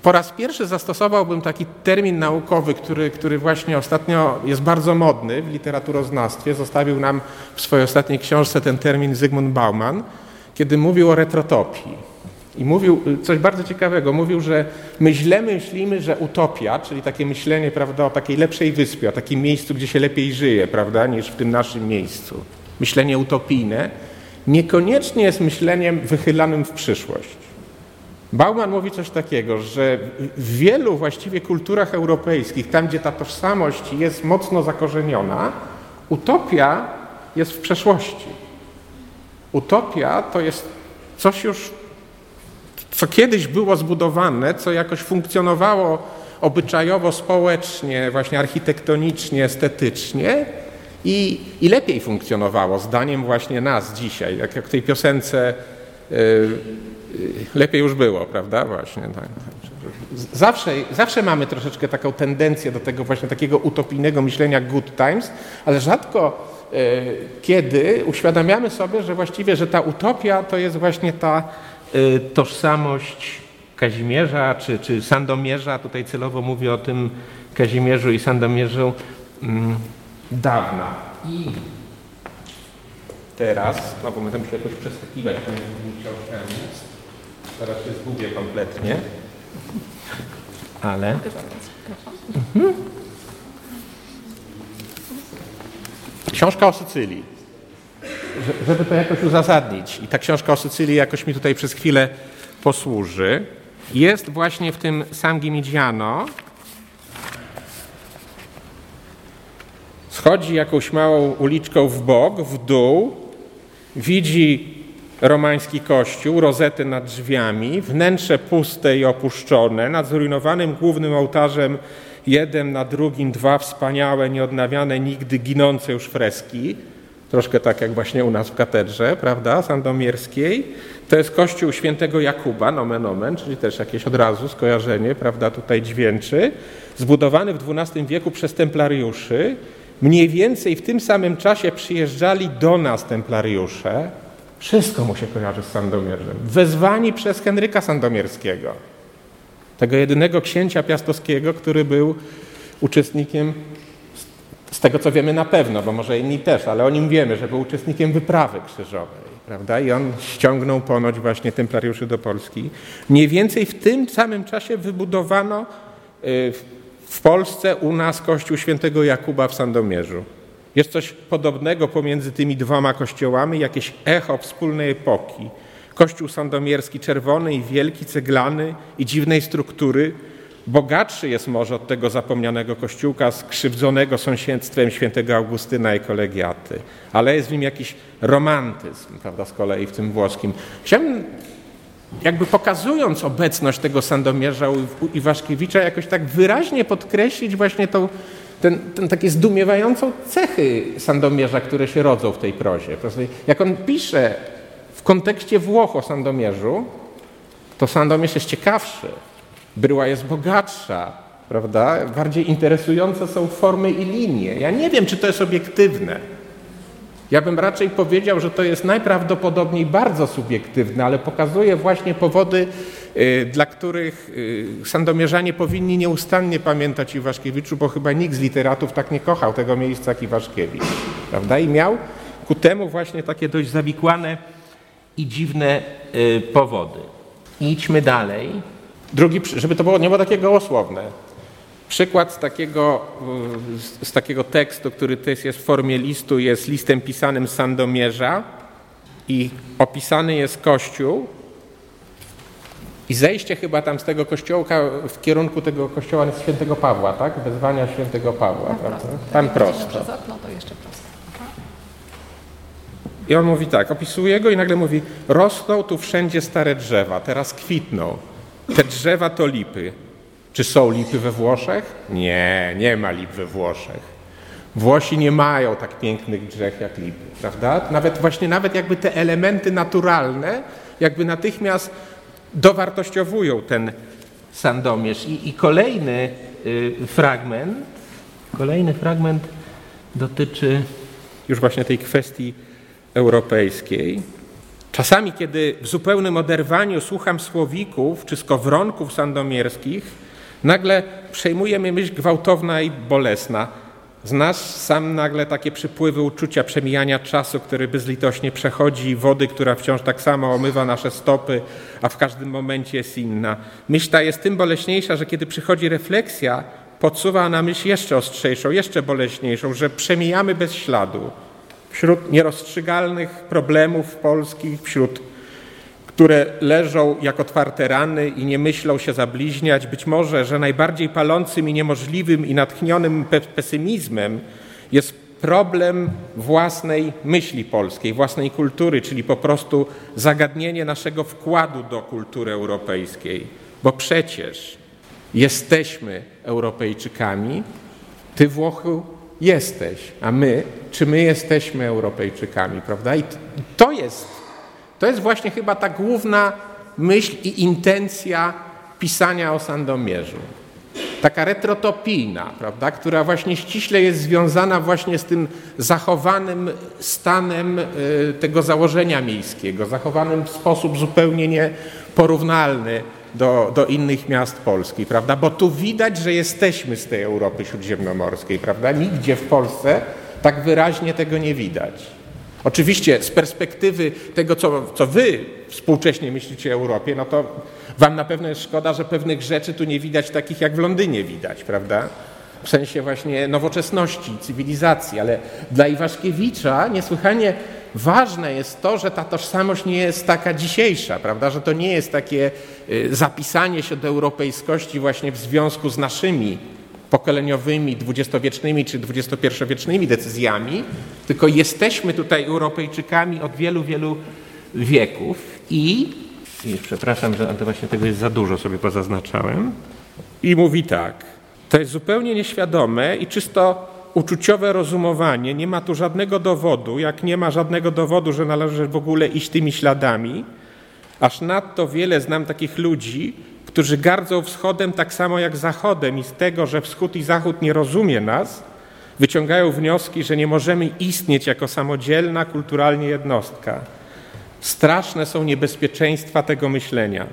po raz pierwszy zastosowałbym taki termin naukowy, który, który właśnie ostatnio jest bardzo modny w literaturoznawstwie. Zostawił nam w swojej ostatniej książce ten termin Zygmunt Bauman, kiedy mówił o retrotopii. I mówił coś bardzo ciekawego. Mówił, że my źle myślimy, że utopia, czyli takie myślenie, prawda, o takiej lepszej wyspie, o takim miejscu, gdzie się lepiej żyje, prawda, niż w tym naszym miejscu. Myślenie utopijne niekoniecznie jest myśleniem wychylanym w przyszłość. Bauman mówi coś takiego, że w wielu właściwie kulturach europejskich, tam gdzie ta tożsamość jest mocno zakorzeniona, utopia jest w przeszłości. Utopia to jest coś już, co kiedyś było zbudowane, co jakoś funkcjonowało obyczajowo, społecznie, właśnie architektonicznie, estetycznie i, i lepiej funkcjonowało, zdaniem właśnie nas dzisiaj, jak, jak w tej piosence yy, yy, lepiej już było, prawda? Właśnie tak. Zawsze, zawsze mamy troszeczkę taką tendencję do tego właśnie takiego utopijnego myślenia good times, ale rzadko yy, kiedy uświadamiamy sobie, że właściwie, że ta utopia to jest właśnie ta yy, tożsamość Kazimierza czy, czy Sandomierza, tutaj celowo mówię o tym Kazimierzu i Sandomierzu mm, dawna. I teraz, no bo będę musiał jakoś przeskakiwać, to nie musiał Ernest. Teraz się zgubię kompletnie. Ale... Mhm. Książka o Sycylii. Żeby to jakoś uzasadnić. I ta książka o Sycylii jakoś mi tutaj przez chwilę posłuży. Jest właśnie w tym San Gimignano. Schodzi jakąś małą uliczką w bok, w dół. Widzi romański kościół, rozety nad drzwiami, wnętrze puste i opuszczone, nad zrujnowanym głównym ołtarzem jeden na drugim dwa wspaniałe, nieodnawiane nigdy, ginące już freski. Troszkę tak jak właśnie u nas w katedrze, prawda, sandomierskiej. To jest kościół świętego Jakuba, nomen omen, czyli też jakieś od razu skojarzenie, prawda, tutaj dźwięczy. Zbudowany w dwunastym wieku przez templariuszy. Mniej więcej w tym samym czasie przyjeżdżali do nas templariusze. Wszystko mu się kojarzy z Sandomierzem. Wezwani przez Henryka Sandomierskiego, tego jedynego księcia piastowskiego, który był uczestnikiem, z tego co wiemy na pewno, bo może inni też, ale o nim wiemy, że był uczestnikiem wyprawy krzyżowej, prawda? I on ściągnął ponoć właśnie templariuszy do Polski. Mniej więcej w tym samym czasie wybudowano w Polsce u nas kościół świętego Jakuba w Sandomierzu. Jest coś podobnego pomiędzy tymi dwoma kościołami, jakieś echo wspólnej epoki. Kościół sandomierski czerwony i wielki, ceglany i dziwnej struktury. Bogatszy jest może od tego zapomnianego kościółka skrzywdzonego sąsiedztwem świętego Augustyna i kolegiaty. Ale jest w nim jakiś romantyzm, prawda, z kolei w tym włoskim. Chciałem, jakby pokazując obecność tego Sandomierza u Iwaszkiewicza, jakoś tak wyraźnie podkreślić właśnie tą Ten, ten takie zdumiewającą cechy Sandomierza, które się rodzą w tej prozie. Jak on pisze w kontekście Włoch o Sandomierzu, to Sandomierz jest ciekawszy, bryła jest bogatsza, prawda? Bardziej interesujące są formy i linie. Ja nie wiem, czy to jest obiektywne. Ja bym raczej powiedział, że to jest najprawdopodobniej bardzo subiektywne, ale pokazuje właśnie powody, dla których sandomierzanie powinni nieustannie pamiętać o Iwaszkiewiczu, bo chyba nikt z literatów tak nie kochał tego miejsca jak Iwaszkiewicz, prawda? I miał ku temu właśnie takie dość zawikłane i dziwne powody. Idźmy dalej. Drugi, żeby to było, nie było takie gołosłowne. Przykład z takiego, z takiego tekstu, który też jest w formie listu, jest listem pisanym z Sandomierza i opisany jest kościół i zejście chyba tam z tego kościołka w kierunku tego kościoła świętego Pawła, tak? Wezwania świętego Pawła, tam prawda? Prosto. Tam prosto. Przez okno to jeszcze prosto. I on mówi tak, opisuje go i nagle mówi: rosną tu wszędzie stare drzewa, teraz kwitną. Te drzewa to lipy. Czy są lipy we Włoszech? Nie, nie ma lip we Włoszech. Włosi nie mają tak pięknych drzew jak lipy, prawda? Nawet właśnie, nawet jakby te elementy naturalne jakby natychmiast dowartościowują ten Sandomierz. I, i kolejny y, fragment, kolejny fragment dotyczy już właśnie tej kwestii europejskiej. Czasami, kiedy w zupełnym oderwaniu słucham słowików czy skowronków sandomierskich, nagle przejmuje mnie myśl gwałtowna i bolesna. Znasz sam nagle takie przypływy uczucia przemijania czasu, który bezlitośnie przechodzi, wody, która wciąż tak samo omywa nasze stopy, a w każdym momencie jest inna. Myśl ta jest tym boleśniejsza, że kiedy przychodzi refleksja, podsuwa na myśl jeszcze ostrzejszą, jeszcze boleśniejszą, że przemijamy bez śladu wśród nierozstrzygalnych problemów polskich, wśród które leżą jak otwarte rany i nie myślą się zabliźniać. Być może, że najbardziej palącym i niemożliwym i natchnionym pe- pesymizmem jest problem własnej myśli polskiej, własnej kultury, czyli po prostu zagadnienie naszego wkładu do kultury europejskiej. Bo przecież jesteśmy Europejczykami, ty, Włochu, jesteś, a my, czy my jesteśmy Europejczykami, prawda? I to jest To jest właśnie chyba ta główna myśl i intencja pisania o Sandomierzu. Taka retrotopijna, prawda, która właśnie ściśle jest związana właśnie z tym zachowanym stanem tego założenia miejskiego, zachowanym w sposób zupełnie nieporównalny do, do innych miast Polski, prawda? Bo tu widać, że jesteśmy z tej Europy śródziemnomorskiej, prawda? Nigdzie w Polsce tak wyraźnie tego nie widać. Oczywiście z perspektywy tego, co, co wy współcześnie myślicie o Europie, no to wam na pewno jest szkoda, że pewnych rzeczy tu nie widać takich, jak w Londynie widać, prawda? W sensie właśnie nowoczesności, cywilizacji, ale dla Iwaszkiewicza niesłychanie ważne jest to, że ta tożsamość nie jest taka dzisiejsza, prawda? Że to nie jest takie zapisanie się do europejskości właśnie w związku z naszymi pokoleniowymi, dwudziestowiecznymi czy dwudziestopierwowiecznymi decyzjami, tylko jesteśmy tutaj Europejczykami od wielu, wielu wieków i, i przepraszam, że to właśnie tego jest za dużo, sobie pozaznaczałem, i mówi tak: to jest zupełnie nieświadome i czysto uczuciowe rozumowanie, nie ma tu żadnego dowodu, jak nie ma żadnego dowodu, że należy w ogóle iść tymi śladami, aż nadto wiele znam takich ludzi, którzy gardzą wschodem tak samo jak zachodem i z tego, że wschód i zachód nie rozumie nas, wyciągają wnioski, że nie możemy istnieć jako samodzielna kulturalnie jednostka. Straszne są niebezpieczeństwa tego myślenia.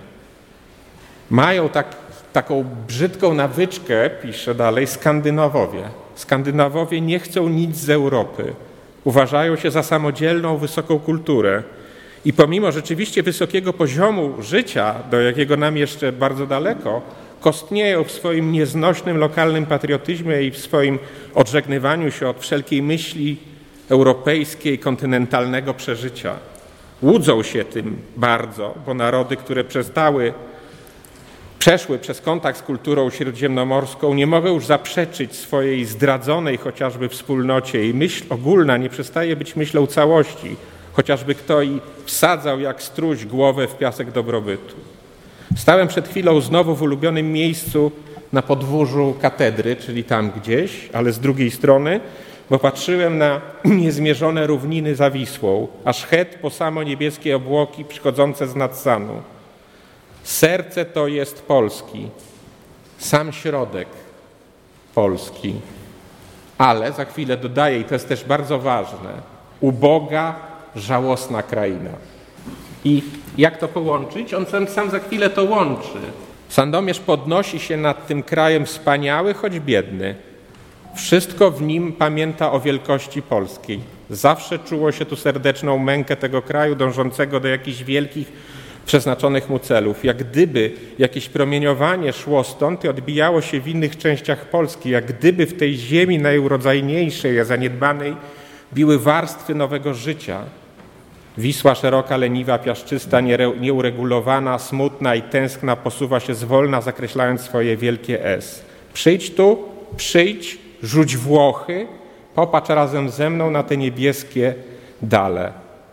Mają tak, taką brzydką nawyczkę, pisze dalej, Skandynawowie. Skandynawowie nie chcą nic z Europy. Uważają się za samodzielną, wysoką kulturę. I pomimo rzeczywiście wysokiego poziomu życia, do jakiego nam jeszcze bardzo daleko, kostnieją w swoim nieznośnym lokalnym patriotyzmie i w swoim odżegnywaniu się od wszelkiej myśli europejskiej, kontynentalnego przeżycia. Łudzą się tym bardzo, bo narody, które przestały, przeszły przez kontakt z kulturą śródziemnomorską, nie mogą już zaprzeczyć swojej zdradzonej chociażby wspólnocie i myśl ogólna nie przestaje być myślą całości, chociażby kto i wsadzał jak struś głowę w piasek dobrobytu. Stałem przed chwilą znowu w ulubionym miejscu na podwórzu katedry, czyli tam gdzieś, ale z drugiej strony, bo patrzyłem na niezmierzone równiny za Wisłą, aż het po samo niebieskie obłoki przychodzące z Nadsanu. Serce to jest Polski, sam środek Polski, ale za chwilę dodaję, i to jest też bardzo ważne, uboga, żałosna kraina. I jak to połączyć? On sam, sam za chwilę to łączy. Sandomierz podnosi się nad tym krajem wspaniały, choć biedny. Wszystko w nim pamięta o wielkości polskiej. Zawsze czuło się tu serdeczną mękę tego kraju dążącego do jakichś wielkich, przeznaczonych mu celów. Jak gdyby jakieś promieniowanie szło stąd i odbijało się w innych częściach Polski, jak gdyby w tej ziemi najurodzajniejszej, a zaniedbanej biły warstwy nowego życia. Wisła szeroka, leniwa, piaszczysta, nieuregulowana, smutna i tęskna posuwa się zwolna, zakreślając swoje wielkie S. Przyjdź tu, przyjdź, rzuć Włochy, popatrz razem ze mną na te niebieskie dale.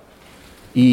I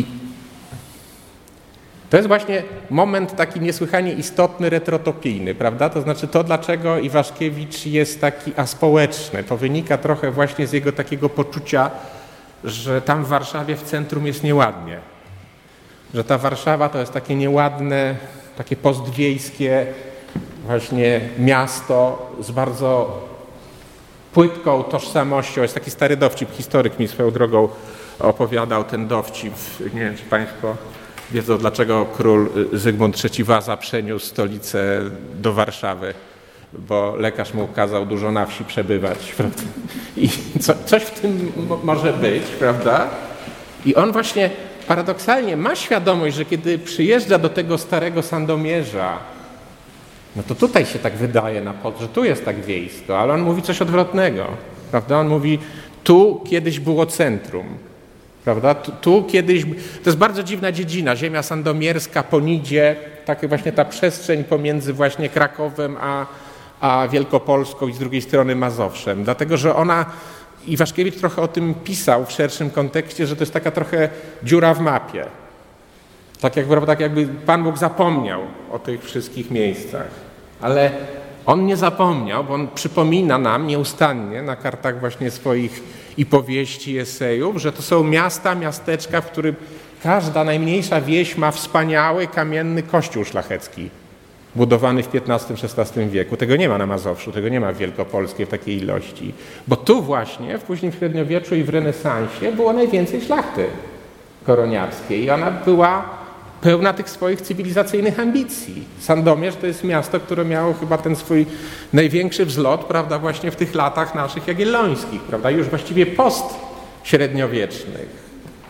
to jest właśnie moment taki niesłychanie istotny, retrotopijny, prawda? To znaczy to, dlaczego Iwaszkiewicz jest taki aspołeczny. To wynika trochę właśnie z jego takiego poczucia, że tam w Warszawie w centrum jest nieładnie. Że ta Warszawa to jest takie nieładne, takie postwiejskie właśnie miasto z bardzo płytką tożsamością. Jest taki stary dowcip, historyk mi swoją drogą opowiadał ten dowcip, nie wiem, czy Państwo wiedzą, dlaczego król Zygmunt trzeci Waza przeniósł stolicę do Warszawy, bo lekarz mu kazał dużo na wsi przebywać, prawda? I co, coś w tym mo- może być, prawda? I on właśnie paradoksalnie ma świadomość, że kiedy przyjeżdża do tego starego Sandomierza, no to tutaj się tak wydaje na pod, że tu jest tak wiejsko, ale on mówi coś odwrotnego, prawda? On mówi, tu kiedyś było centrum, prawda? Tu, tu kiedyś, to jest bardzo dziwna dziedzina, ziemia sandomierska, Ponidzie, tak właśnie ta przestrzeń pomiędzy właśnie Krakowem a, a Wielkopolską i z drugiej strony Mazowszem, dlatego że ona, Iwaszkiewicz trochę o tym pisał w szerszym kontekście, że to jest taka trochę dziura w mapie. Tak, jak, tak jakby Pan Bóg zapomniał o tych wszystkich miejscach. Ale On nie zapomniał, bo On przypomina nam nieustannie na kartach właśnie swoich i powieści, i esejów, że to są miasta, miasteczka, w którym każda najmniejsza wieś ma wspaniały kamienny kościół szlachecki, budowany w piętnastym szesnastym wieku. Tego nie ma na Mazowszu, tego nie ma w Wielkopolskiej w takiej ilości. Bo tu właśnie w późnym średniowieczu i w renesansie było najwięcej szlachty koroniarskiej i ona była pełna tych swoich cywilizacyjnych ambicji. Sandomierz to jest miasto, które miało chyba ten swój największy wzlot, prawda, właśnie w tych latach naszych jagiellońskich, prawda, już właściwie postśredniowiecznych.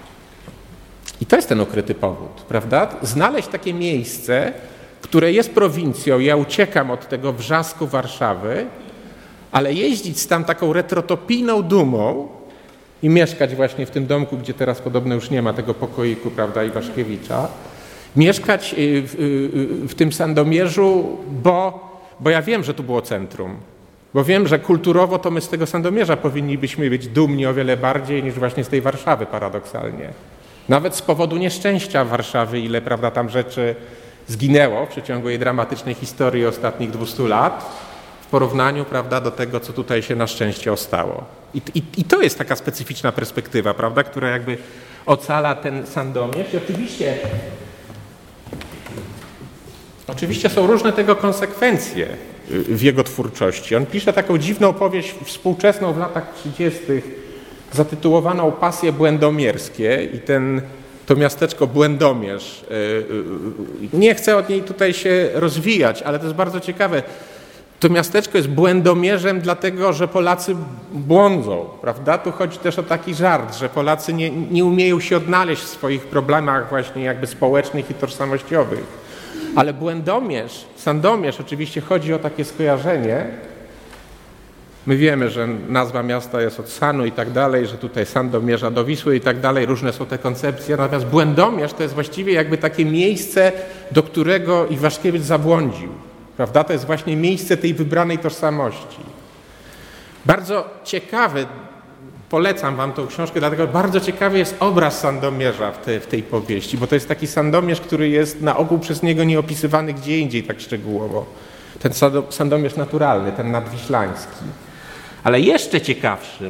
I to jest ten ukryty powód, prawda? Znaleźć takie miejsce, które jest prowincją, ja uciekam od tego wrzasku Warszawy, ale jeździć tam taką retrotopijną dumą i mieszkać właśnie w tym domku, gdzie teraz podobno już nie ma tego pokoiku, prawda, Iwaszkiewicza, mieszkać w, w, w tym Sandomierzu, bo, bo ja wiem, że tu było centrum, bo wiem, że kulturowo to my z tego Sandomierza powinniśmy być dumni o wiele bardziej niż właśnie z tej Warszawy paradoksalnie. Nawet z powodu nieszczęścia Warszawy, ile, prawda, tam rzeczy zginęło w przeciągu jej dramatycznej historii ostatnich dwustu lat w porównaniu, prawda, do tego, co tutaj się na szczęście ostało. I, i, i to jest taka specyficzna perspektywa, prawda, która jakby ocala ten Sandomierz. I oczywiście, oczywiście są różne tego konsekwencje w jego twórczości. On pisze taką dziwną powieść współczesną w latach trzydziestych zatytułowaną Pasje błędomierskie i ten to miasteczko Błędomierz. Nie chcę od niej tutaj się rozwijać, ale to jest bardzo ciekawe. To miasteczko jest błędomierzem dlatego, że Polacy błądzą, prawda? Tu chodzi też o taki żart, że Polacy nie, nie umieją się odnaleźć w swoich problemach właśnie jakby społecznych i tożsamościowych. Ale Błędomierz, Sandomierz, oczywiście chodzi o takie skojarzenie. My wiemy, że nazwa miasta jest od Sanu i tak dalej, że tutaj San domierza do Wisły i tak dalej, różne są te koncepcje, natomiast Błędomierz to jest właściwie jakby takie miejsce, do którego Iwaszkiewicz zabłądził, prawda? To jest właśnie miejsce tej wybranej tożsamości. Bardzo ciekawy, polecam wam tą książkę, dlatego bardzo ciekawy jest obraz Sandomierza w, te, w tej powieści, bo to jest taki Sandomierz, który jest na ogół przez niego nieopisywany gdzie indziej tak szczegółowo. Ten Sandomierz naturalny, ten nadwiślański. Ale jeszcze ciekawszym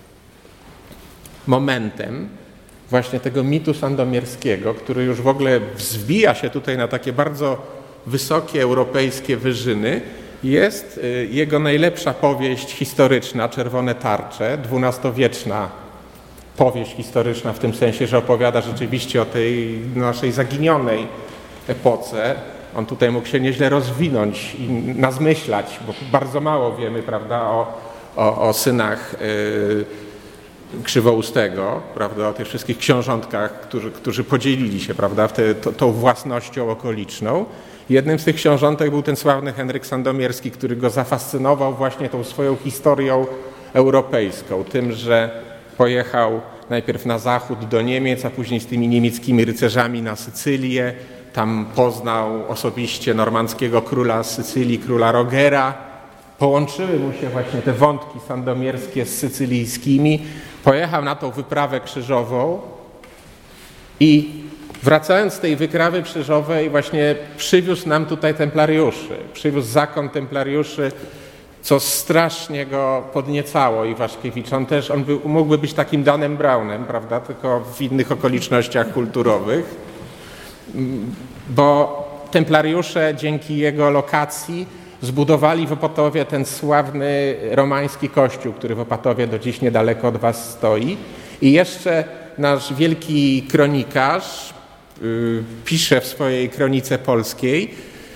momentem właśnie tego mitu sandomierskiego, który już w ogóle wzbija się tutaj na takie bardzo wysokie europejskie wyżyny, jest jego najlepsza powieść historyczna, Czerwone tarcze, dwunastowieczna powieść historyczna w tym sensie, że opowiada rzeczywiście o tej naszej zaginionej epoce. On tutaj mógł się nieźle rozwinąć i nazmyślać, bo bardzo mało wiemy, prawda, o O, o synach y, Krzywoustego, prawda, o tych wszystkich książątkach, którzy, którzy podzielili się, prawda, w te, to, tą własnością okoliczną. Jednym z tych książątek był ten sławny Henryk Sandomierski, który go zafascynował właśnie tą swoją historią europejską, tym, że pojechał najpierw na zachód do Niemiec, a później z tymi niemieckimi rycerzami na Sycylię. Tam poznał osobiście normandzkiego króla z Sycylii, króla Rogera. Połączyły mu się właśnie te wątki sandomierskie z sycylijskimi. Pojechał na tą wyprawę krzyżową i wracając z tej wyprawy krzyżowej właśnie przywiózł nam tutaj templariuszy. Przywiózł zakon templariuszy, co strasznie go podniecało Iwaszkiewicz. On też on był, mógłby być takim Danem Brownem, prawda, tylko w innych okolicznościach kulturowych, bo templariusze dzięki jego lokacji zbudowali w Opatowie ten sławny romański kościół, który w Opatowie do dziś niedaleko od was stoi. I jeszcze nasz wielki kronikarz yy, pisze w swojej kronice polskiej,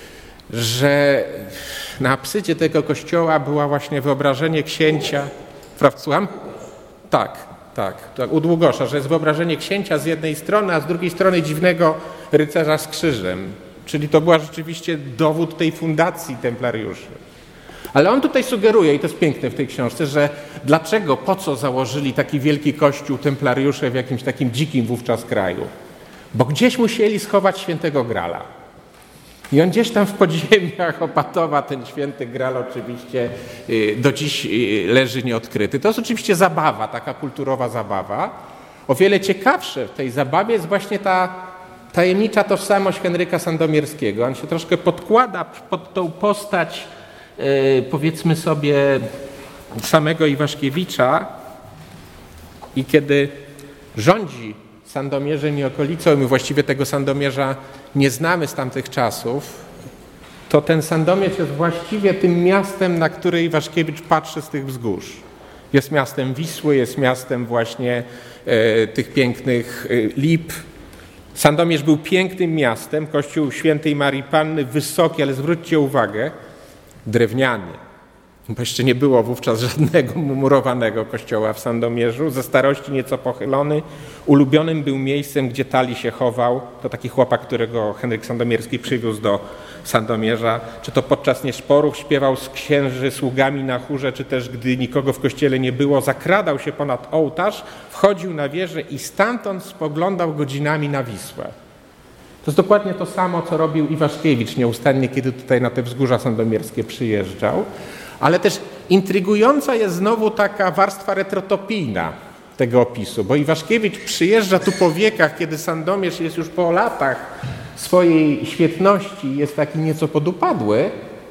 że na apsydzie tego kościoła była właśnie wyobrażenie księcia, prawda, słucham? Tak, tak, tak, u Długosza, że jest wyobrażenie księcia z jednej strony, a z drugiej strony dziwnego rycerza z krzyżem. Czyli to była rzeczywiście dowód tej fundacji templariuszy. Ale on tutaj sugeruje, i to jest piękne w tej książce, że dlaczego, po co założyli taki wielki kościół templariusze w jakimś takim dzikim wówczas kraju? Bo gdzieś musieli schować świętego Grala. I on gdzieś tam w podziemiach Opatowa, ten święty Gral oczywiście do dziś leży nieodkryty. To jest oczywiście zabawa, taka kulturowa zabawa. O wiele ciekawsze w tej zabawie jest właśnie ta tajemnicza tożsamość Henryka Sandomierskiego. On się troszkę podkłada pod tą postać, powiedzmy sobie, samego Iwaszkiewicza i kiedy rządzi Sandomierzem i okolicą, my właściwie tego Sandomierza nie znamy z tamtych czasów, to ten Sandomierz jest właściwie tym miastem, na które Iwaszkiewicz patrzy z tych wzgórz. Jest miastem Wisły, jest miastem właśnie e, tych pięknych e, lip. Sandomierz był pięknym miastem, kościół świętej Marii Panny, wysoki, ale zwróćcie uwagę, drewniany. Bo jeszcze nie było wówczas żadnego murowanego kościoła w Sandomierzu, ze starości nieco pochylony. Ulubionym był miejscem, gdzie Tali się chował. To taki chłopak, którego Henryk Sandomierski przywiózł do Sandomierza. Czy to podczas nieszporów śpiewał z księży sługami na chórze, czy też gdy nikogo w kościele nie było, zakradał się ponad ołtarz, wchodził na wieżę i stamtąd spoglądał godzinami na Wisłę. To jest dokładnie to samo, co robił Iwaszkiewicz nieustannie, kiedy tutaj na te wzgórza sandomierskie przyjeżdżał. Ale też intrygująca jest znowu taka warstwa retrotopijna tego opisu, bo Iwaszkiewicz przyjeżdża tu po wiekach, kiedy Sandomierz jest już po latach swojej świetności, jest taki nieco podupadły,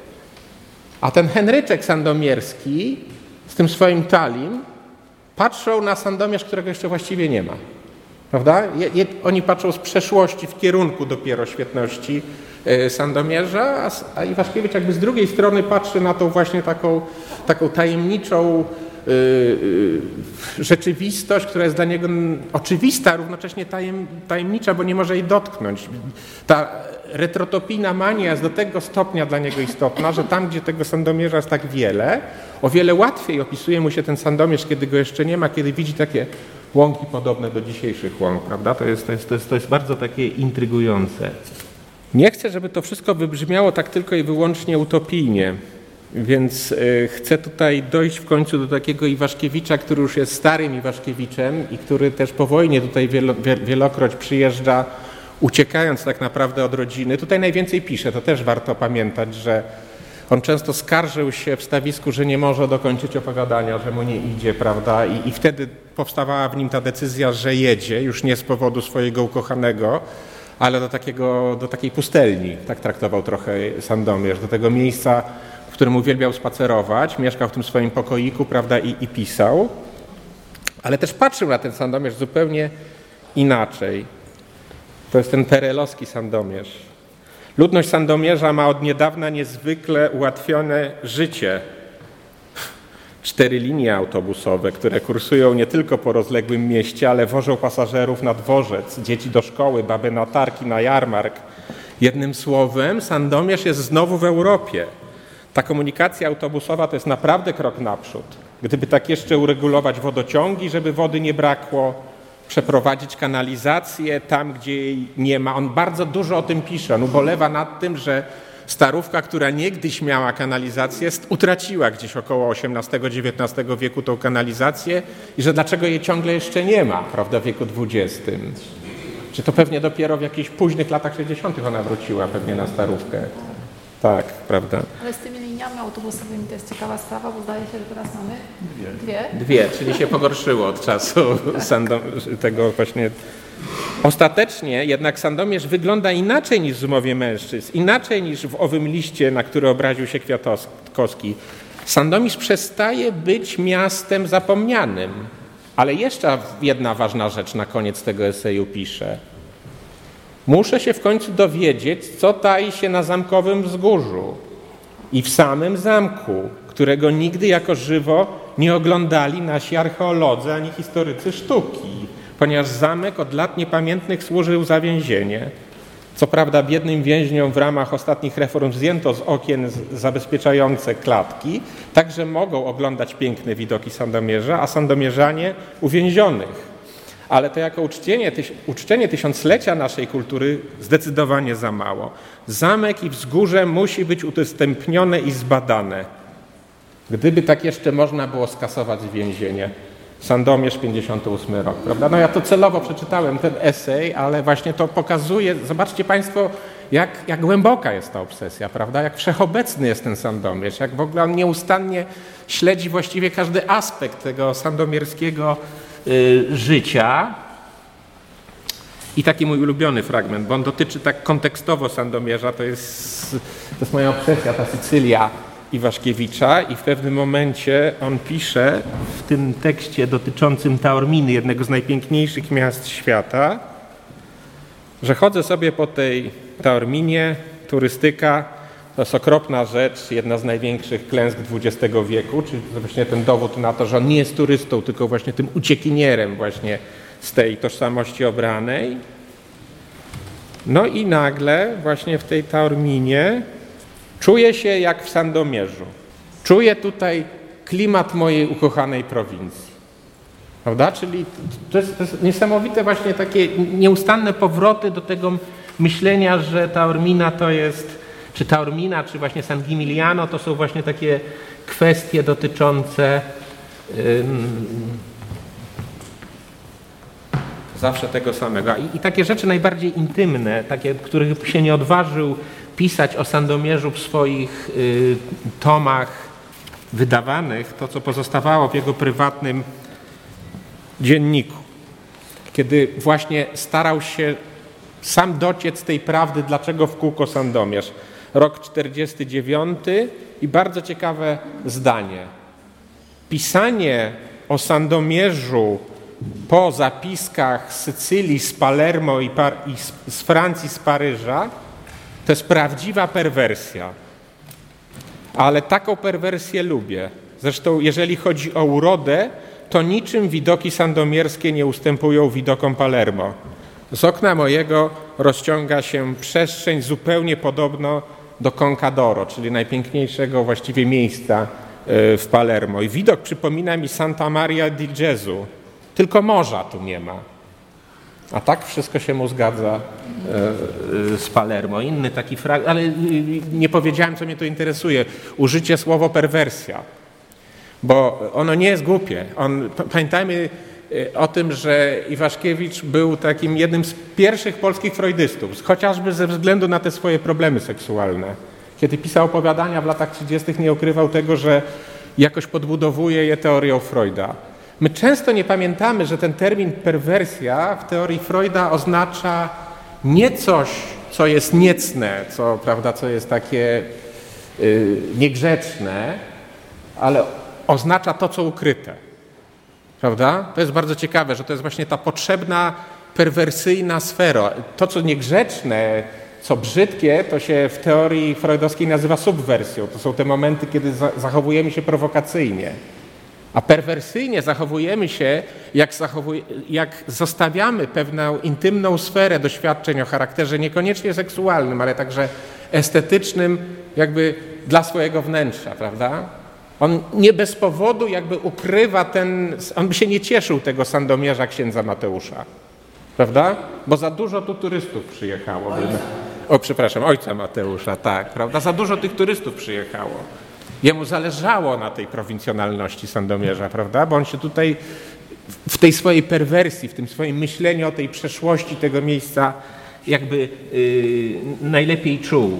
a ten Henryczek Sandomierski z tym swoim Talim patrzą na Sandomierz, którego jeszcze właściwie nie ma. Prawda? Je, je, oni patrzą z przeszłości w kierunku dopiero świetności y, Sandomierza, a, a Iwaszkiewicz jakby z drugiej strony patrzy na tą właśnie taką, taką tajemniczą y, y, rzeczywistość, która jest dla niego oczywista, a równocześnie tajem, tajemnicza, bo nie może jej dotknąć. Ta retrotopijna mania jest do tego stopnia dla niego istotna, że tam, gdzie tego Sandomierza jest tak wiele, o wiele łatwiej opisuje mu się ten Sandomierz, kiedy go jeszcze nie ma, kiedy widzi takie łąki podobne do dzisiejszych łąk, prawda? To jest, to jest, to jest, to jest bardzo takie intrygujące. Nie chcę, żeby to wszystko wybrzmiało tak tylko i wyłącznie utopijnie, więc y, chcę tutaj dojść w końcu do takiego Iwaszkiewicza, który już jest starym Iwaszkiewiczem i który też po wojnie tutaj wielo, wielokroć przyjeżdża, uciekając tak naprawdę od rodziny. Tutaj najwięcej pisze, to też warto pamiętać, że on często skarżył się w stawisku, że nie może dokończyć opowiadania, że mu nie idzie, prawda? I, I wtedy powstawała w nim ta decyzja, że jedzie, już nie z powodu swojego ukochanego, ale do, takiego, do takiej pustelni, tak traktował trochę Sandomierz, do tego miejsca, w którym uwielbiał spacerować, mieszkał w tym swoim pokoiku, prawda, i, i pisał, ale też patrzył na ten Sandomierz zupełnie inaczej. To jest ten perelowski Sandomierz. Ludność Sandomierza ma od niedawna niezwykle ułatwione życie. Cztery linie autobusowe, które kursują nie tylko po rozległym mieście, ale wożą pasażerów na dworzec, dzieci do szkoły, baby na targi, na jarmark. Jednym słowem, Sandomierz jest znowu w Europie. Ta komunikacja autobusowa to jest naprawdę krok naprzód. Gdyby tak jeszcze uregulować wodociągi, żeby wody nie brakło, przeprowadzić kanalizację tam, gdzie jej nie ma. On bardzo dużo o tym pisze. On ubolewa nad tym, że Starówka, która niegdyś miała kanalizację, utraciła gdzieś około osiemnastego dziewiętnastego wieku tą kanalizację i że dlaczego jej ciągle jeszcze nie ma, prawda, w wieku dwudziestym. Czy to pewnie dopiero w jakichś późnych latach sześćdziesiątych ona wróciła pewnie na Starówkę. Tak, prawda. Ale z tymi liniami autobusowymi to jest ciekawa sprawa, bo zdaje się, że teraz mamy dwie. Dwie, czyli się pogorszyło od czasu Sandom- tego właśnie. Ostatecznie jednak Sandomierz wygląda inaczej niż w Zmowie mężczyzn, inaczej niż w owym liście, na który obraził się Kwiatkowski. Sandomierz przestaje być miastem zapomnianym. Ale jeszcze jedna ważna rzecz na koniec tego eseju pisze. Muszę się w końcu dowiedzieć, co tai się na zamkowym wzgórzu i w samym zamku, którego nigdy jako żywo nie oglądali nasi archeolodzy ani historycy sztuki. ponieważ zamek od lat niepamiętnych służył za więzienie. Co prawda biednym więźniom w ramach ostatnich reform zdjęto z okien zabezpieczające klatki, także mogą oglądać piękne widoki Sandomierza, a sandomierzanie uwięzionych. Ale to jako uczczenie, uczczenie tysiąclecia naszej kultury zdecydowanie za mało. Zamek i wzgórze musi być udostępnione i zbadane. Gdyby tak jeszcze można było skasować więzienie. Sandomierz, pięćdziesiąty ósmy rok, prawda? No ja to celowo przeczytałem ten esej, ale właśnie to pokazuje, zobaczcie Państwo, jak, jak głęboka jest ta obsesja, prawda? Jak wszechobecny jest ten Sandomierz, jak w ogóle on nieustannie śledzi właściwie każdy aspekt tego sandomierskiego y, życia. I taki mój ulubiony fragment, bo on dotyczy tak kontekstowo Sandomierza, to jest, to jest moja obsesja, ta Sycylia Iwaszkiewicza, i w pewnym momencie on pisze w tym tekście dotyczącym Taorminy, jednego z najpiękniejszych miast świata, że chodzę sobie po tej Taorminie, turystyka to jest okropna rzecz, jedna z największych klęsk dwudziestego wieku, czyli właśnie ten dowód na to, że on nie jest turystą, tylko właśnie tym uciekinierem właśnie z tej tożsamości obranej. No i nagle właśnie w tej Taorminie czuję się jak w Sandomierzu. Czuję tutaj klimat mojej ukochanej prowincji. Prawda? Czyli to jest, to jest niesamowite właśnie takie nieustanne powroty do tego myślenia, że Taormina to jest, czy Taormina, czy właśnie San Gimigliano to są właśnie takie kwestie dotyczące ym, zawsze tego samego. I, I takie rzeczy najbardziej intymne, takie, których się nie odważył pisać o Sandomierzu w swoich y, tomach wydawanych, to co pozostawało w jego prywatnym dzienniku. Kiedy właśnie starał się sam dociec tej prawdy, dlaczego w kółko Sandomierz. Rok czterdziesty dziewiąty i bardzo ciekawe zdanie. Pisanie o Sandomierzu po zapiskach z Sycylii, z Palermo i, Par- i z, z Francji, z Paryża, to jest prawdziwa perwersja. Ale taką perwersję lubię. Zresztą jeżeli chodzi o urodę, to niczym widoki sandomierskie nie ustępują widokom Palermo. Z okna mojego rozciąga się przestrzeń zupełnie podobno do Concadoro, czyli najpiękniejszego właściwie miejsca w Palermo. I widok przypomina mi Santa Maria di Gesù. Tylko morza tu nie ma. A tak wszystko się mu zgadza z Palermo. Inny taki fragment, ale nie powiedziałem, co mnie to interesuje. Użycie słowo perwersja. Bo ono nie jest głupie. On, pamiętajmy o tym, że Iwaszkiewicz był takim jednym z pierwszych polskich freudystów, chociażby ze względu na te swoje problemy seksualne. Kiedy pisał opowiadania w latach trzydziestych nie ukrywał tego, że jakoś podbudowuje je teorią Freuda. My często nie pamiętamy, że ten termin perwersja w teorii Freuda oznacza nie coś, co jest niecne, co, prawda, co jest takie yy, niegrzeczne, ale oznacza to, co ukryte. Prawda? To jest bardzo ciekawe, że to jest właśnie ta potrzebna, perwersyjna sfera. To, co niegrzeczne, co brzydkie, to się w teorii freudowskiej nazywa subwersją. To są te momenty, kiedy zachowujemy się prowokacyjnie. A perwersyjnie zachowujemy się, jak, zachowuj, jak zostawiamy pewną intymną sferę doświadczeń o charakterze niekoniecznie seksualnym, ale także estetycznym, jakby dla swojego wnętrza, prawda? On nie bez powodu jakby ukrywa ten, on by się nie cieszył tego Sandomierza księdza Mateusza, prawda? Bo za dużo tu turystów przyjechało. O, przepraszam, ojca Mateusza, tak, prawda? Za dużo tych turystów przyjechało. Jemu zależało na tej prowincjonalności Sandomierza, prawda? Bo on się tutaj w tej swojej perwersji, w tym swoim myśleniu o tej przeszłości tego miejsca jakby yy, najlepiej czuł.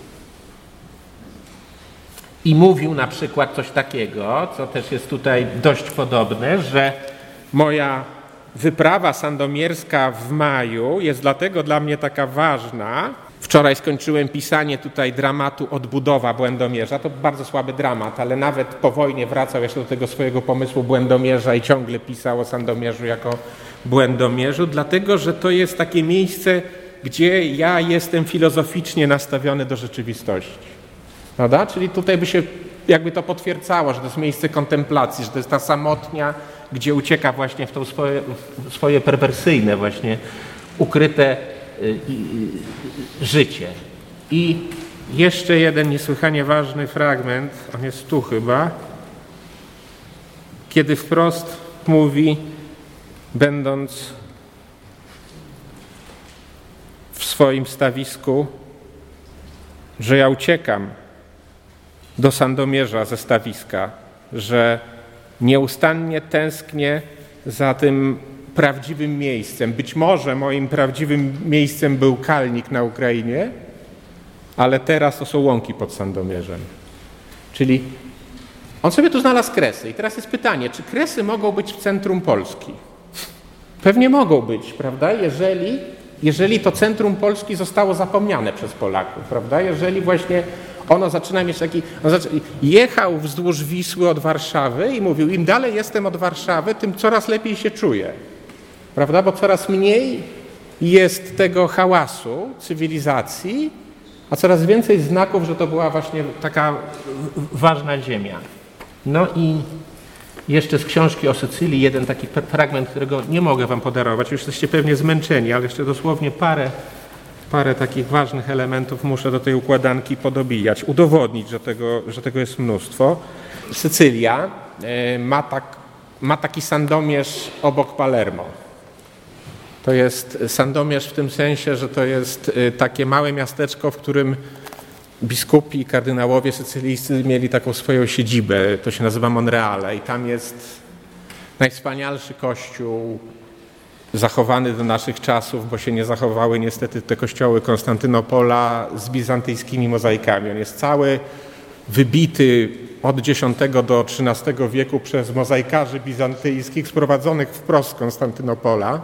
I mówił na przykład coś takiego, co też jest tutaj dość podobne, że moja wyprawa sandomierska w maju jest dlatego dla mnie taka ważna. Wczoraj skończyłem pisanie tutaj dramatu Odbudowa Błędomierza. To bardzo słaby dramat, ale nawet po wojnie wracał jeszcze do tego swojego pomysłu Błędomierza i ciągle pisał o Sandomierzu jako Błędomierzu, dlatego że to jest takie miejsce, gdzie ja jestem filozoficznie nastawiony do rzeczywistości. Prawda? Czyli tutaj by się jakby to potwierdzało, że to jest miejsce kontemplacji, że to jest ta samotnia, gdzie ucieka właśnie w to swoje, w swoje perwersyjne właśnie ukryte y, y, życie. I jeszcze jeden niesłychanie ważny fragment, on jest tu chyba, kiedy wprost mówi, będąc w swoim stawisku, że ja uciekam do Sandomierza ze stawiska, że nieustannie tęsknię za tym prawdziwym miejscem. Być może moim prawdziwym miejscem był Kalnik na Ukrainie, ale teraz to są łąki pod Sandomierzem. Czyli on sobie tu znalazł Kresy. I teraz jest pytanie, czy Kresy mogą być w centrum Polski? Pewnie mogą być, prawda? Jeżeli, jeżeli to centrum Polski zostało zapomniane przez Polaków, prawda? Jeżeli właśnie ono zaczyna mieć taki... On zaczyna, jechał wzdłuż Wisły od Warszawy i mówił, im dalej jestem od Warszawy, tym coraz lepiej się czuję. Prawda? Bo coraz mniej jest tego hałasu, cywilizacji, a coraz więcej znaków, że to była właśnie taka ważna ziemia. No i jeszcze z książki o Sycylii jeden taki fragment, którego nie mogę wam podarować. Już jesteście pewnie zmęczeni, ale jeszcze dosłownie parę, parę takich ważnych elementów muszę do tej układanki podobijać, udowodnić, że tego, że tego jest mnóstwo. Sycylia ma, tak, ma taki Sandomierz obok Palermo. To jest Sandomierz w tym sensie, że to jest takie małe miasteczko, w którym biskupi i kardynałowie sycylijscy mieli taką swoją siedzibę, to się nazywa Monreale i tam jest najwspanialszy kościół zachowany do naszych czasów, bo się nie zachowały niestety te kościoły Konstantynopola z bizantyjskimi mozaikami. On jest cały wybity od dziesiątego do trzynastego wieku przez mozaikarzy bizantyjskich sprowadzonych wprost z Konstantynopola.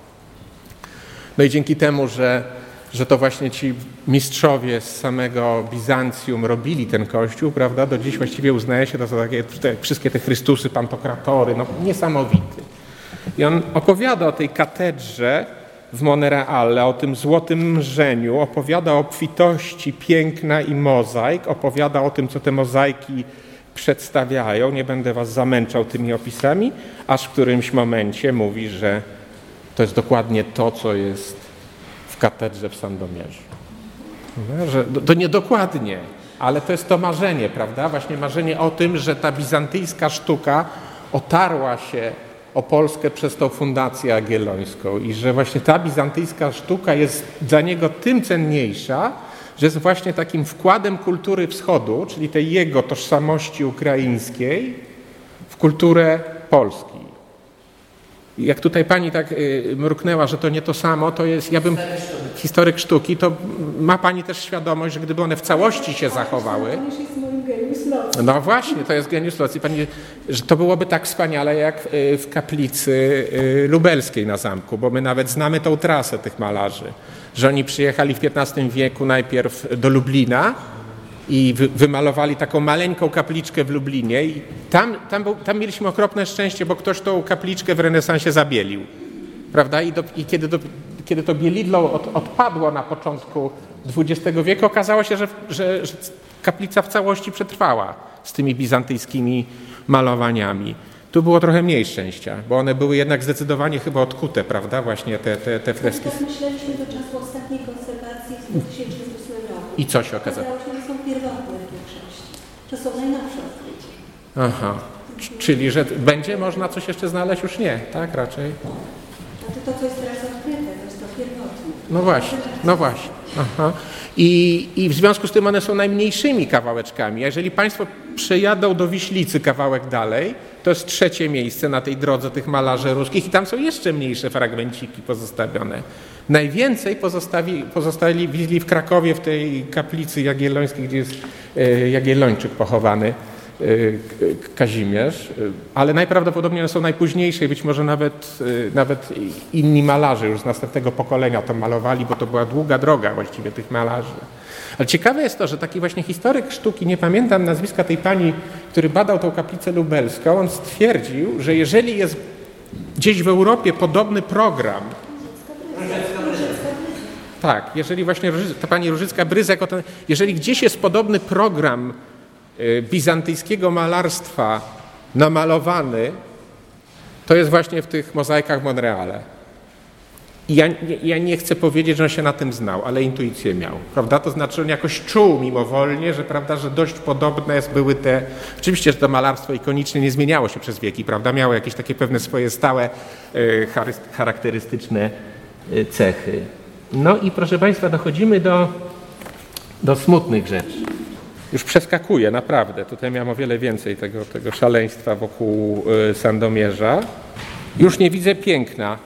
No i dzięki temu, że, że to właśnie ci mistrzowie z samego Bizancjum robili ten kościół, prawda, do dziś właściwie uznaje się to za takie te, wszystkie te Chrystusy, Pantokratory, no niesamowity. I on opowiada o tej katedrze w Monreale, o tym złotym mrzeniu, opowiada o obfitości piękna i mozaik, opowiada o tym, co te mozaiki przedstawiają. Nie będę was zamęczał tymi opisami, aż w którymś momencie mówi, że to jest dokładnie to, co jest w katedrze w Sandomierzu. No, że to nie dokładnie, ale to jest to marzenie, prawda? Właśnie marzenie o tym, że ta bizantyjska sztuka otarła się o Polskę przez tą fundację jagiellońską i że właśnie ta bizantyjska sztuka jest dla niego tym cenniejsza, że jest właśnie takim wkładem kultury wschodu, czyli tej jego tożsamości ukraińskiej w kulturę Polski. Jak tutaj pani tak y, mruknęła, że to nie to samo, to jest, ja bym, historyk sztuki, to ma pani też świadomość, że gdyby one w całości się zachowały, no właśnie, to jest geniusz loci, pani, że to byłoby tak wspaniale jak w, w kaplicy y, lubelskiej na zamku, bo my nawet znamy tą trasę tych malarzy, że oni przyjechali w piętnastym wieku najpierw do Lublina i wy, wymalowali taką maleńką kapliczkę w Lublinie i tam, tam, był, tam mieliśmy okropne szczęście, bo ktoś tą kapliczkę w renesansie zabielił, prawda? I, do, i kiedy, do, kiedy to bielidło od, odpadło na początku dwudziestego wieku, okazało się, że, że, że kaplica w całości przetrwała z tymi bizantyjskimi malowaniami. Tu było trochę mniej szczęścia, bo one były jednak zdecydowanie chyba odkute, prawda? Właśnie te, te, te freski. Tak myśleliśmy do czasu ostatniej konserwacji w dwa tysiące ósmym roku. I co się okazało? Okazało się, że są pierwotne w większości. Że są najnowsze odkrycia. Aha. Czyli, że będzie można coś jeszcze znaleźć? Już nie, tak? Raczej. Znaczy to, co jest teraz odkryte, to jest to pierwotne. No właśnie, no właśnie. Aha. I, I w związku z tym one są najmniejszymi kawałeczkami. A jeżeli państwo przejadą do Wiślicy kawałek dalej, to jest trzecie miejsce na tej drodze tych malarzy ruskich i tam są jeszcze mniejsze fragmenciki pozostawione. Najwięcej pozostawi, pozostawili w Krakowie w tej kaplicy jagiellońskiej, gdzie jest e, Jagiellończyk pochowany, e, Kazimierz, ale najprawdopodobniej one są najpóźniejsze i być może nawet, e, nawet inni malarze już z następnego pokolenia to malowali, bo to była długa droga właściwie tych malarzy. Ale ciekawe jest to, że taki właśnie historyk sztuki, nie pamiętam nazwiska tej pani, który badał tą kaplicę lubelską, on stwierdził, że jeżeli jest gdzieś w Europie podobny program, tak, jeżeli właśnie ta pani Różycka-Bryzek, jeżeli gdzieś jest podobny program bizantyjskiego malarstwa namalowany, to jest właśnie w tych mozaikach w Monreale. I ja, ja nie chcę powiedzieć, że on się na tym znał, ale intuicję miał, prawda? To znaczy on jakoś czuł mimowolnie, że, prawda, że dość podobne były te... Oczywiście, że to malarstwo ikoniczne nie zmieniało się przez wieki, prawda? Miało jakieś takie pewne swoje stałe, y, charakterystyczne y, cechy. No i proszę Państwa, dochodzimy do, do smutnych rzeczy. Już przeskakuję, naprawdę. Tutaj miałem o wiele więcej tego, tego szaleństwa wokół y, Sandomierza. Już nie widzę piękna.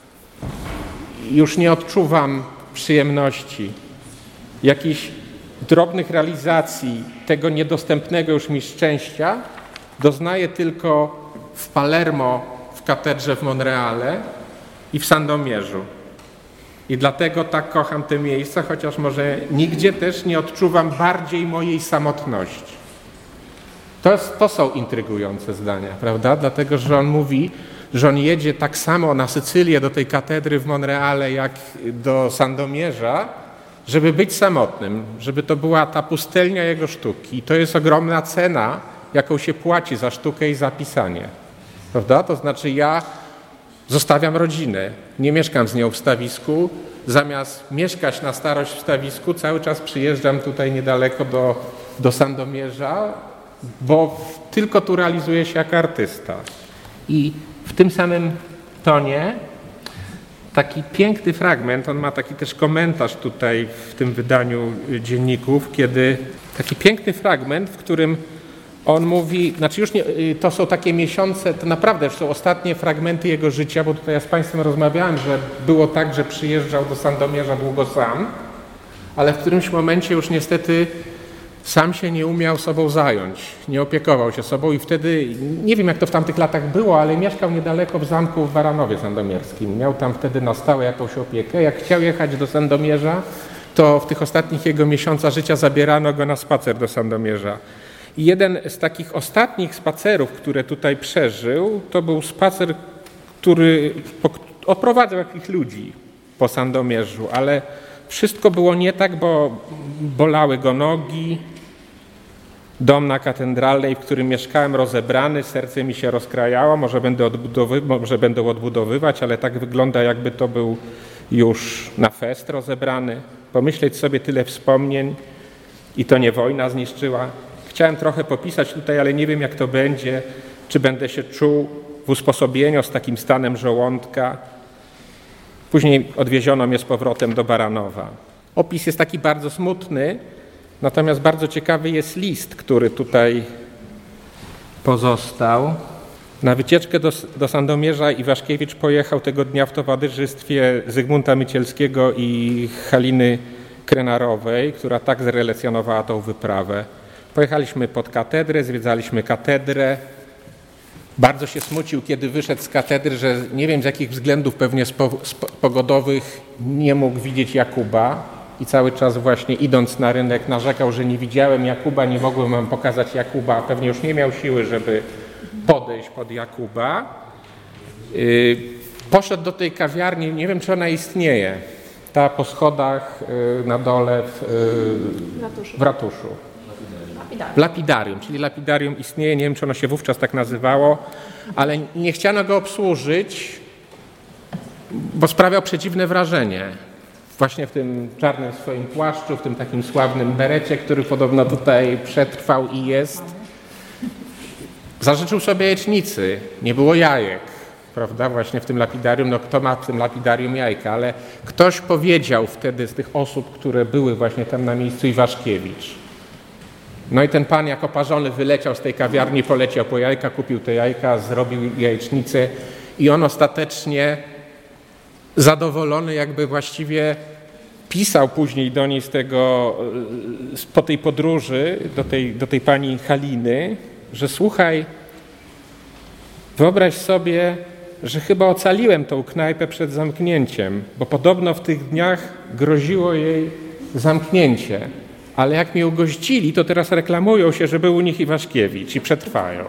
Już nie odczuwam przyjemności, jakichś drobnych realizacji tego niedostępnego już mi szczęścia doznaję tylko w Palermo, w katedrze w Monreale i w Sandomierzu. I dlatego tak kocham te miejsca, chociaż może nigdzie też nie odczuwam bardziej mojej samotności. To, jest, to są intrygujące zdania, prawda? Dlatego, że on mówi, że on jedzie tak samo na Sycylię do tej katedry w Monreale jak do Sandomierza, żeby być samotnym, żeby to była ta pustelnia jego sztuki. I to jest ogromna cena, jaką się płaci za sztukę i za pisanie. Prawda? To znaczy ja zostawiam rodzinę, nie mieszkam z nią w stawisku, zamiast mieszkać na starość w stawisku, cały czas przyjeżdżam tutaj niedaleko do, do Sandomierza, bo tylko tu realizuję się jako artysta. I w tym samym tonie taki piękny fragment, on ma taki też komentarz tutaj w tym wydaniu dzienników, kiedy taki piękny fragment, w którym on mówi, znaczy już nie, to są takie miesiące, to naprawdę już są ostatnie fragmenty jego życia, bo tutaj ja z Państwem rozmawiałem, że było tak, że przyjeżdżał do Sandomierza długo sam, ale w którymś momencie już niestety sam się nie umiał sobą zająć, nie opiekował się sobą i wtedy, nie wiem jak to w tamtych latach było, ale mieszkał niedaleko w zamku w Baranowie Sandomierskim. Miał tam wtedy na stałe jakąś opiekę. Jak chciał jechać do Sandomierza, to w tych ostatnich jego miesiącach życia zabierano go na spacer do Sandomierza. I jeden z takich ostatnich spacerów, które tutaj przeżył, to był spacer, który oprowadzał jakichś ludzi po Sandomierzu, ale wszystko było nie tak, bo bolały go nogi, dom na Katedralnej, w którym mieszkałem, rozebrany, serce mi się rozkrajało, może będę, odbudowy, może będę odbudowywać, ale tak wygląda, jakby to był już na fest rozebrany. Pomyśleć sobie tyle wspomnień i to nie wojna zniszczyła. Chciałem trochę popisać tutaj, ale nie wiem jak to będzie, czy będę się czuł w usposobieniu z takim stanem żołądka. Później odwieziono mnie z powrotem do Baranowa. Opis jest taki bardzo smutny, natomiast bardzo ciekawy jest list, który tutaj pozostał. Na wycieczkę do, do Sandomierza Iwaszkiewicz pojechał tego dnia w towarzystwie Zygmunta Mycielskiego i Haliny Krenarowej, która tak zrelacjonowała tą wyprawę. Pojechaliśmy pod katedrę, zwiedzaliśmy katedrę. Bardzo się smucił, kiedy wyszedł z katedry, że nie wiem z jakich względów, pewnie z, po, z pogodowych, nie mógł widzieć Jakuba i cały czas właśnie idąc na rynek narzekał, że nie widziałem Jakuba, nie mogłem wam pokazać Jakuba, pewnie już nie miał siły, żeby podejść pod Jakuba. Yy, poszedł do tej kawiarni, nie wiem czy ona istnieje, ta po schodach yy, na dole w, yy, Ratuszu. w ratuszu. Lapidarium. W lapidarium, czyli lapidarium istnieje, nie wiem czy ono się wówczas tak nazywało, ale nie chciano go obsłużyć, bo sprawiał przedziwne wrażenie. Właśnie w tym czarnym swoim płaszczu, w tym takim sławnym berecie, który podobno tutaj przetrwał i jest. Zażyczył sobie jajecznicy, nie było jajek, prawda, właśnie w tym lapidarium, no kto ma w tym lapidarium jajka, ale ktoś powiedział wtedy z tych osób, które były właśnie tam na miejscu Iwaszkiewicz. No i ten pan jak oparzony wyleciał z tej kawiarni, poleciał po jajka, kupił te jajka, zrobił jajecznicę i on ostatecznie zadowolony jakby właściwie pisał później do niej z tego, po tej podróży do tej, do tej pani Haliny, że słuchaj, wyobraź sobie, że chyba ocaliłem tą knajpę przed zamknięciem, bo podobno w tych dniach groziło jej zamknięcie. Ale jak mnie ugościli, to teraz reklamują się, że był u nich Iwaszkiewicz i przetrwają.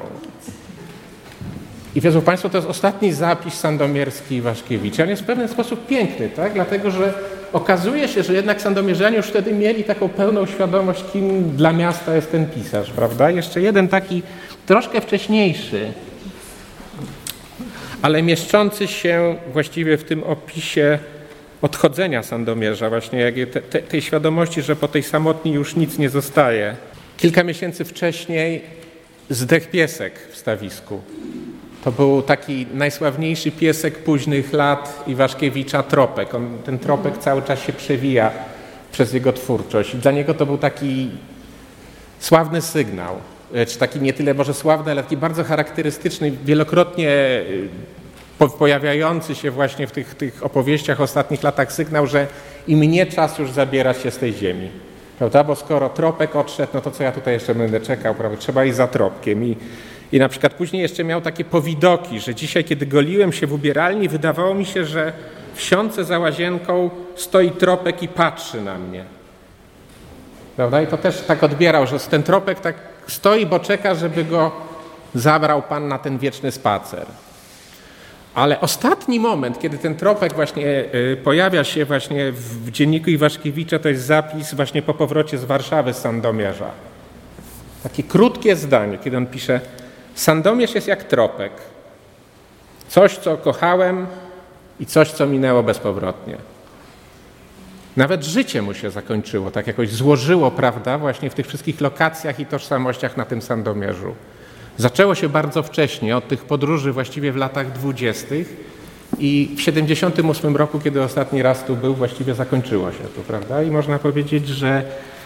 I wiedzą Państwo, to jest ostatni zapis sandomierski Iwaszkiewicza. On jest w pewien sposób piękny, tak? Dlatego że okazuje się, że jednak sandomierzanie już wtedy mieli taką pełną świadomość, kim dla miasta jest ten pisarz, prawda? Jeszcze jeden taki troszkę wcześniejszy, ale mieszczący się właściwie w tym opisie odchodzenia Sandomierza, właśnie jak te, te, tej świadomości, że po tej samotni już nic nie zostaje. Kilka miesięcy wcześniej zdechł piesek w stawisku. To był taki najsławniejszy piesek późnych lat Iwaszkiewicza, Tropek. On, ten Tropek cały czas się przewija przez jego twórczość. I dla niego to był taki sławny sygnał, czy taki nie tyle może sławny, ale taki bardzo charakterystyczny, wielokrotnie pojawiający się właśnie w tych, tych opowieściach w ostatnich latach sygnał, że i mnie czas już zabierać się z tej ziemi. Prawda? Bo skoro Tropek odszedł, no to co ja tutaj jeszcze będę czekał, prawda? Trzeba iść za Tropkiem. I, I na przykład później jeszcze miał takie powidoki, że dzisiaj, kiedy goliłem się w ubieralni, wydawało mi się, że w siące za łazienką stoi Tropek i patrzy na mnie. Prawda? I to też tak odbierał, że ten Tropek tak stoi, bo czeka, żeby go zabrał Pan na ten wieczny spacer. Ale ostatni moment, kiedy ten Tropek właśnie pojawia się właśnie w dzienniku Iwaszkiewicza, to jest zapis właśnie po powrocie z Warszawy z Sandomierza. Takie krótkie zdanie, kiedy on pisze: Sandomierz jest jak Tropek. Coś, co kochałem i coś, co minęło bezpowrotnie. Nawet życie mu się zakończyło, tak jakoś złożyło, prawda, właśnie w tych wszystkich lokacjach i tożsamościach na tym Sandomierzu. Zaczęło się bardzo wcześnie, od tych podróży właściwie w latach dwudziestych i w siedemdziesiątym ósmym roku, kiedy ostatni raz tu był, właściwie zakończyło się to, prawda? I można powiedzieć, że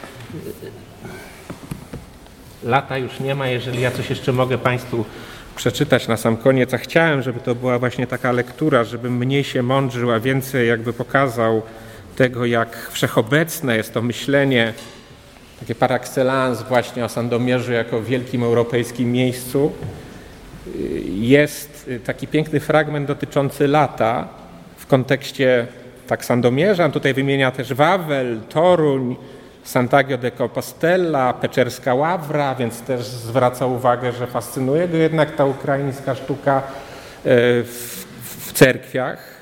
lata już nie ma. Jeżeli ja coś jeszcze mogę Państwu przeczytać na sam koniec, a chciałem, żeby to była właśnie taka lektura, żebym mniej się mądrzył, a więcej jakby pokazał tego, jak wszechobecne jest to myślenie takie par excellence właśnie o Sandomierzu jako wielkim europejskim miejscu. Jest taki piękny fragment dotyczący lata w kontekście tak Sandomierza. On tutaj wymienia też Wawel, Toruń, Sant'Agio de Compostela, Peczerska Ławra, więc też zwraca uwagę, że fascynuje go jednak ta ukraińska sztuka w, w cerkwiach.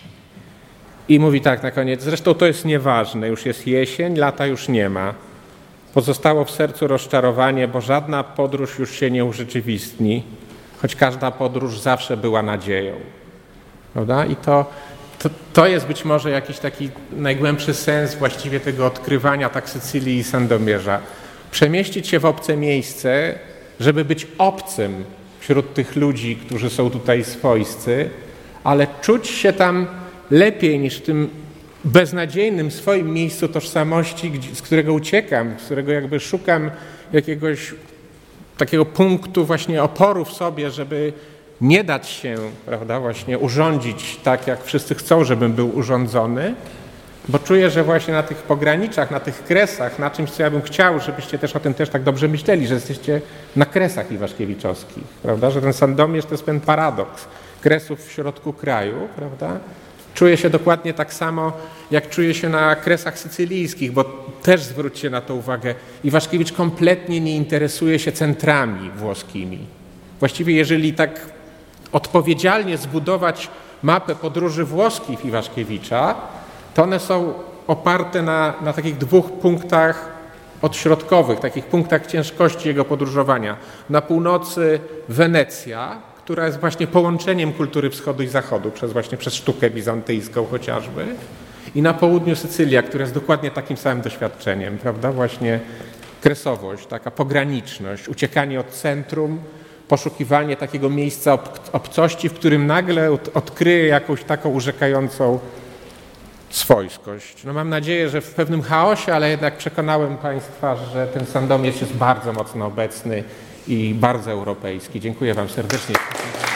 I mówi tak na koniec: zresztą to jest nieważne, już jest jesień, lata już nie ma. Pozostało w sercu rozczarowanie, bo żadna podróż już się nie urzeczywistni, choć każda podróż zawsze była nadzieją. Prawda? I to, to, to jest być może jakiś taki najgłębszy sens właściwie tego odkrywania tak Sycylii i Sandomierza. Przemieścić się w obce miejsce, żeby być obcym wśród tych ludzi, którzy są tutaj swojscy, ale czuć się tam lepiej niż w tym beznadziejnym swoim miejscu tożsamości, z którego uciekam, z którego jakby szukam jakiegoś takiego punktu właśnie oporu w sobie, żeby nie dać się, prawda, właśnie urządzić tak, jak wszyscy chcą, żebym był urządzony, bo czuję, że właśnie na tych pograniczach, na tych kresach, na czymś, co ja bym chciał, żebyście też o tym też tak dobrze myśleli, że jesteście na kresach iwaszkiewiczowskich, prawda, że ten Sandomierz to jest ten paradoks kresów w środku kraju, prawda. Czuję się dokładnie tak samo, jak czuję się na kresach sycylijskich, bo też zwróćcie na to uwagę, Iwaszkiewicz kompletnie nie interesuje się centrami włoskimi. Właściwie jeżeli tak odpowiedzialnie zbudować mapę podróży włoskich Iwaszkiewicza, to one są oparte na, na takich dwóch punktach odśrodkowych, takich punktach ciężkości jego podróżowania. Na północy Wenecja, która jest właśnie połączeniem kultury wschodu i zachodu, przez właśnie przez sztukę bizantyjską chociażby, i na południu Sycylia, która jest dokładnie takim samym doświadczeniem, prawda? Właśnie kresowość, taka pograniczność, uciekanie od centrum, poszukiwanie takiego miejsca obcości, w którym nagle odkryje jakąś taką urzekającą swojskość. No mam nadzieję, że w pewnym chaosie, ale jednak przekonałem Państwa, że ten Sandomierz jest bardzo mocno obecny i bardzo europejski. Dziękuję Wam serdecznie.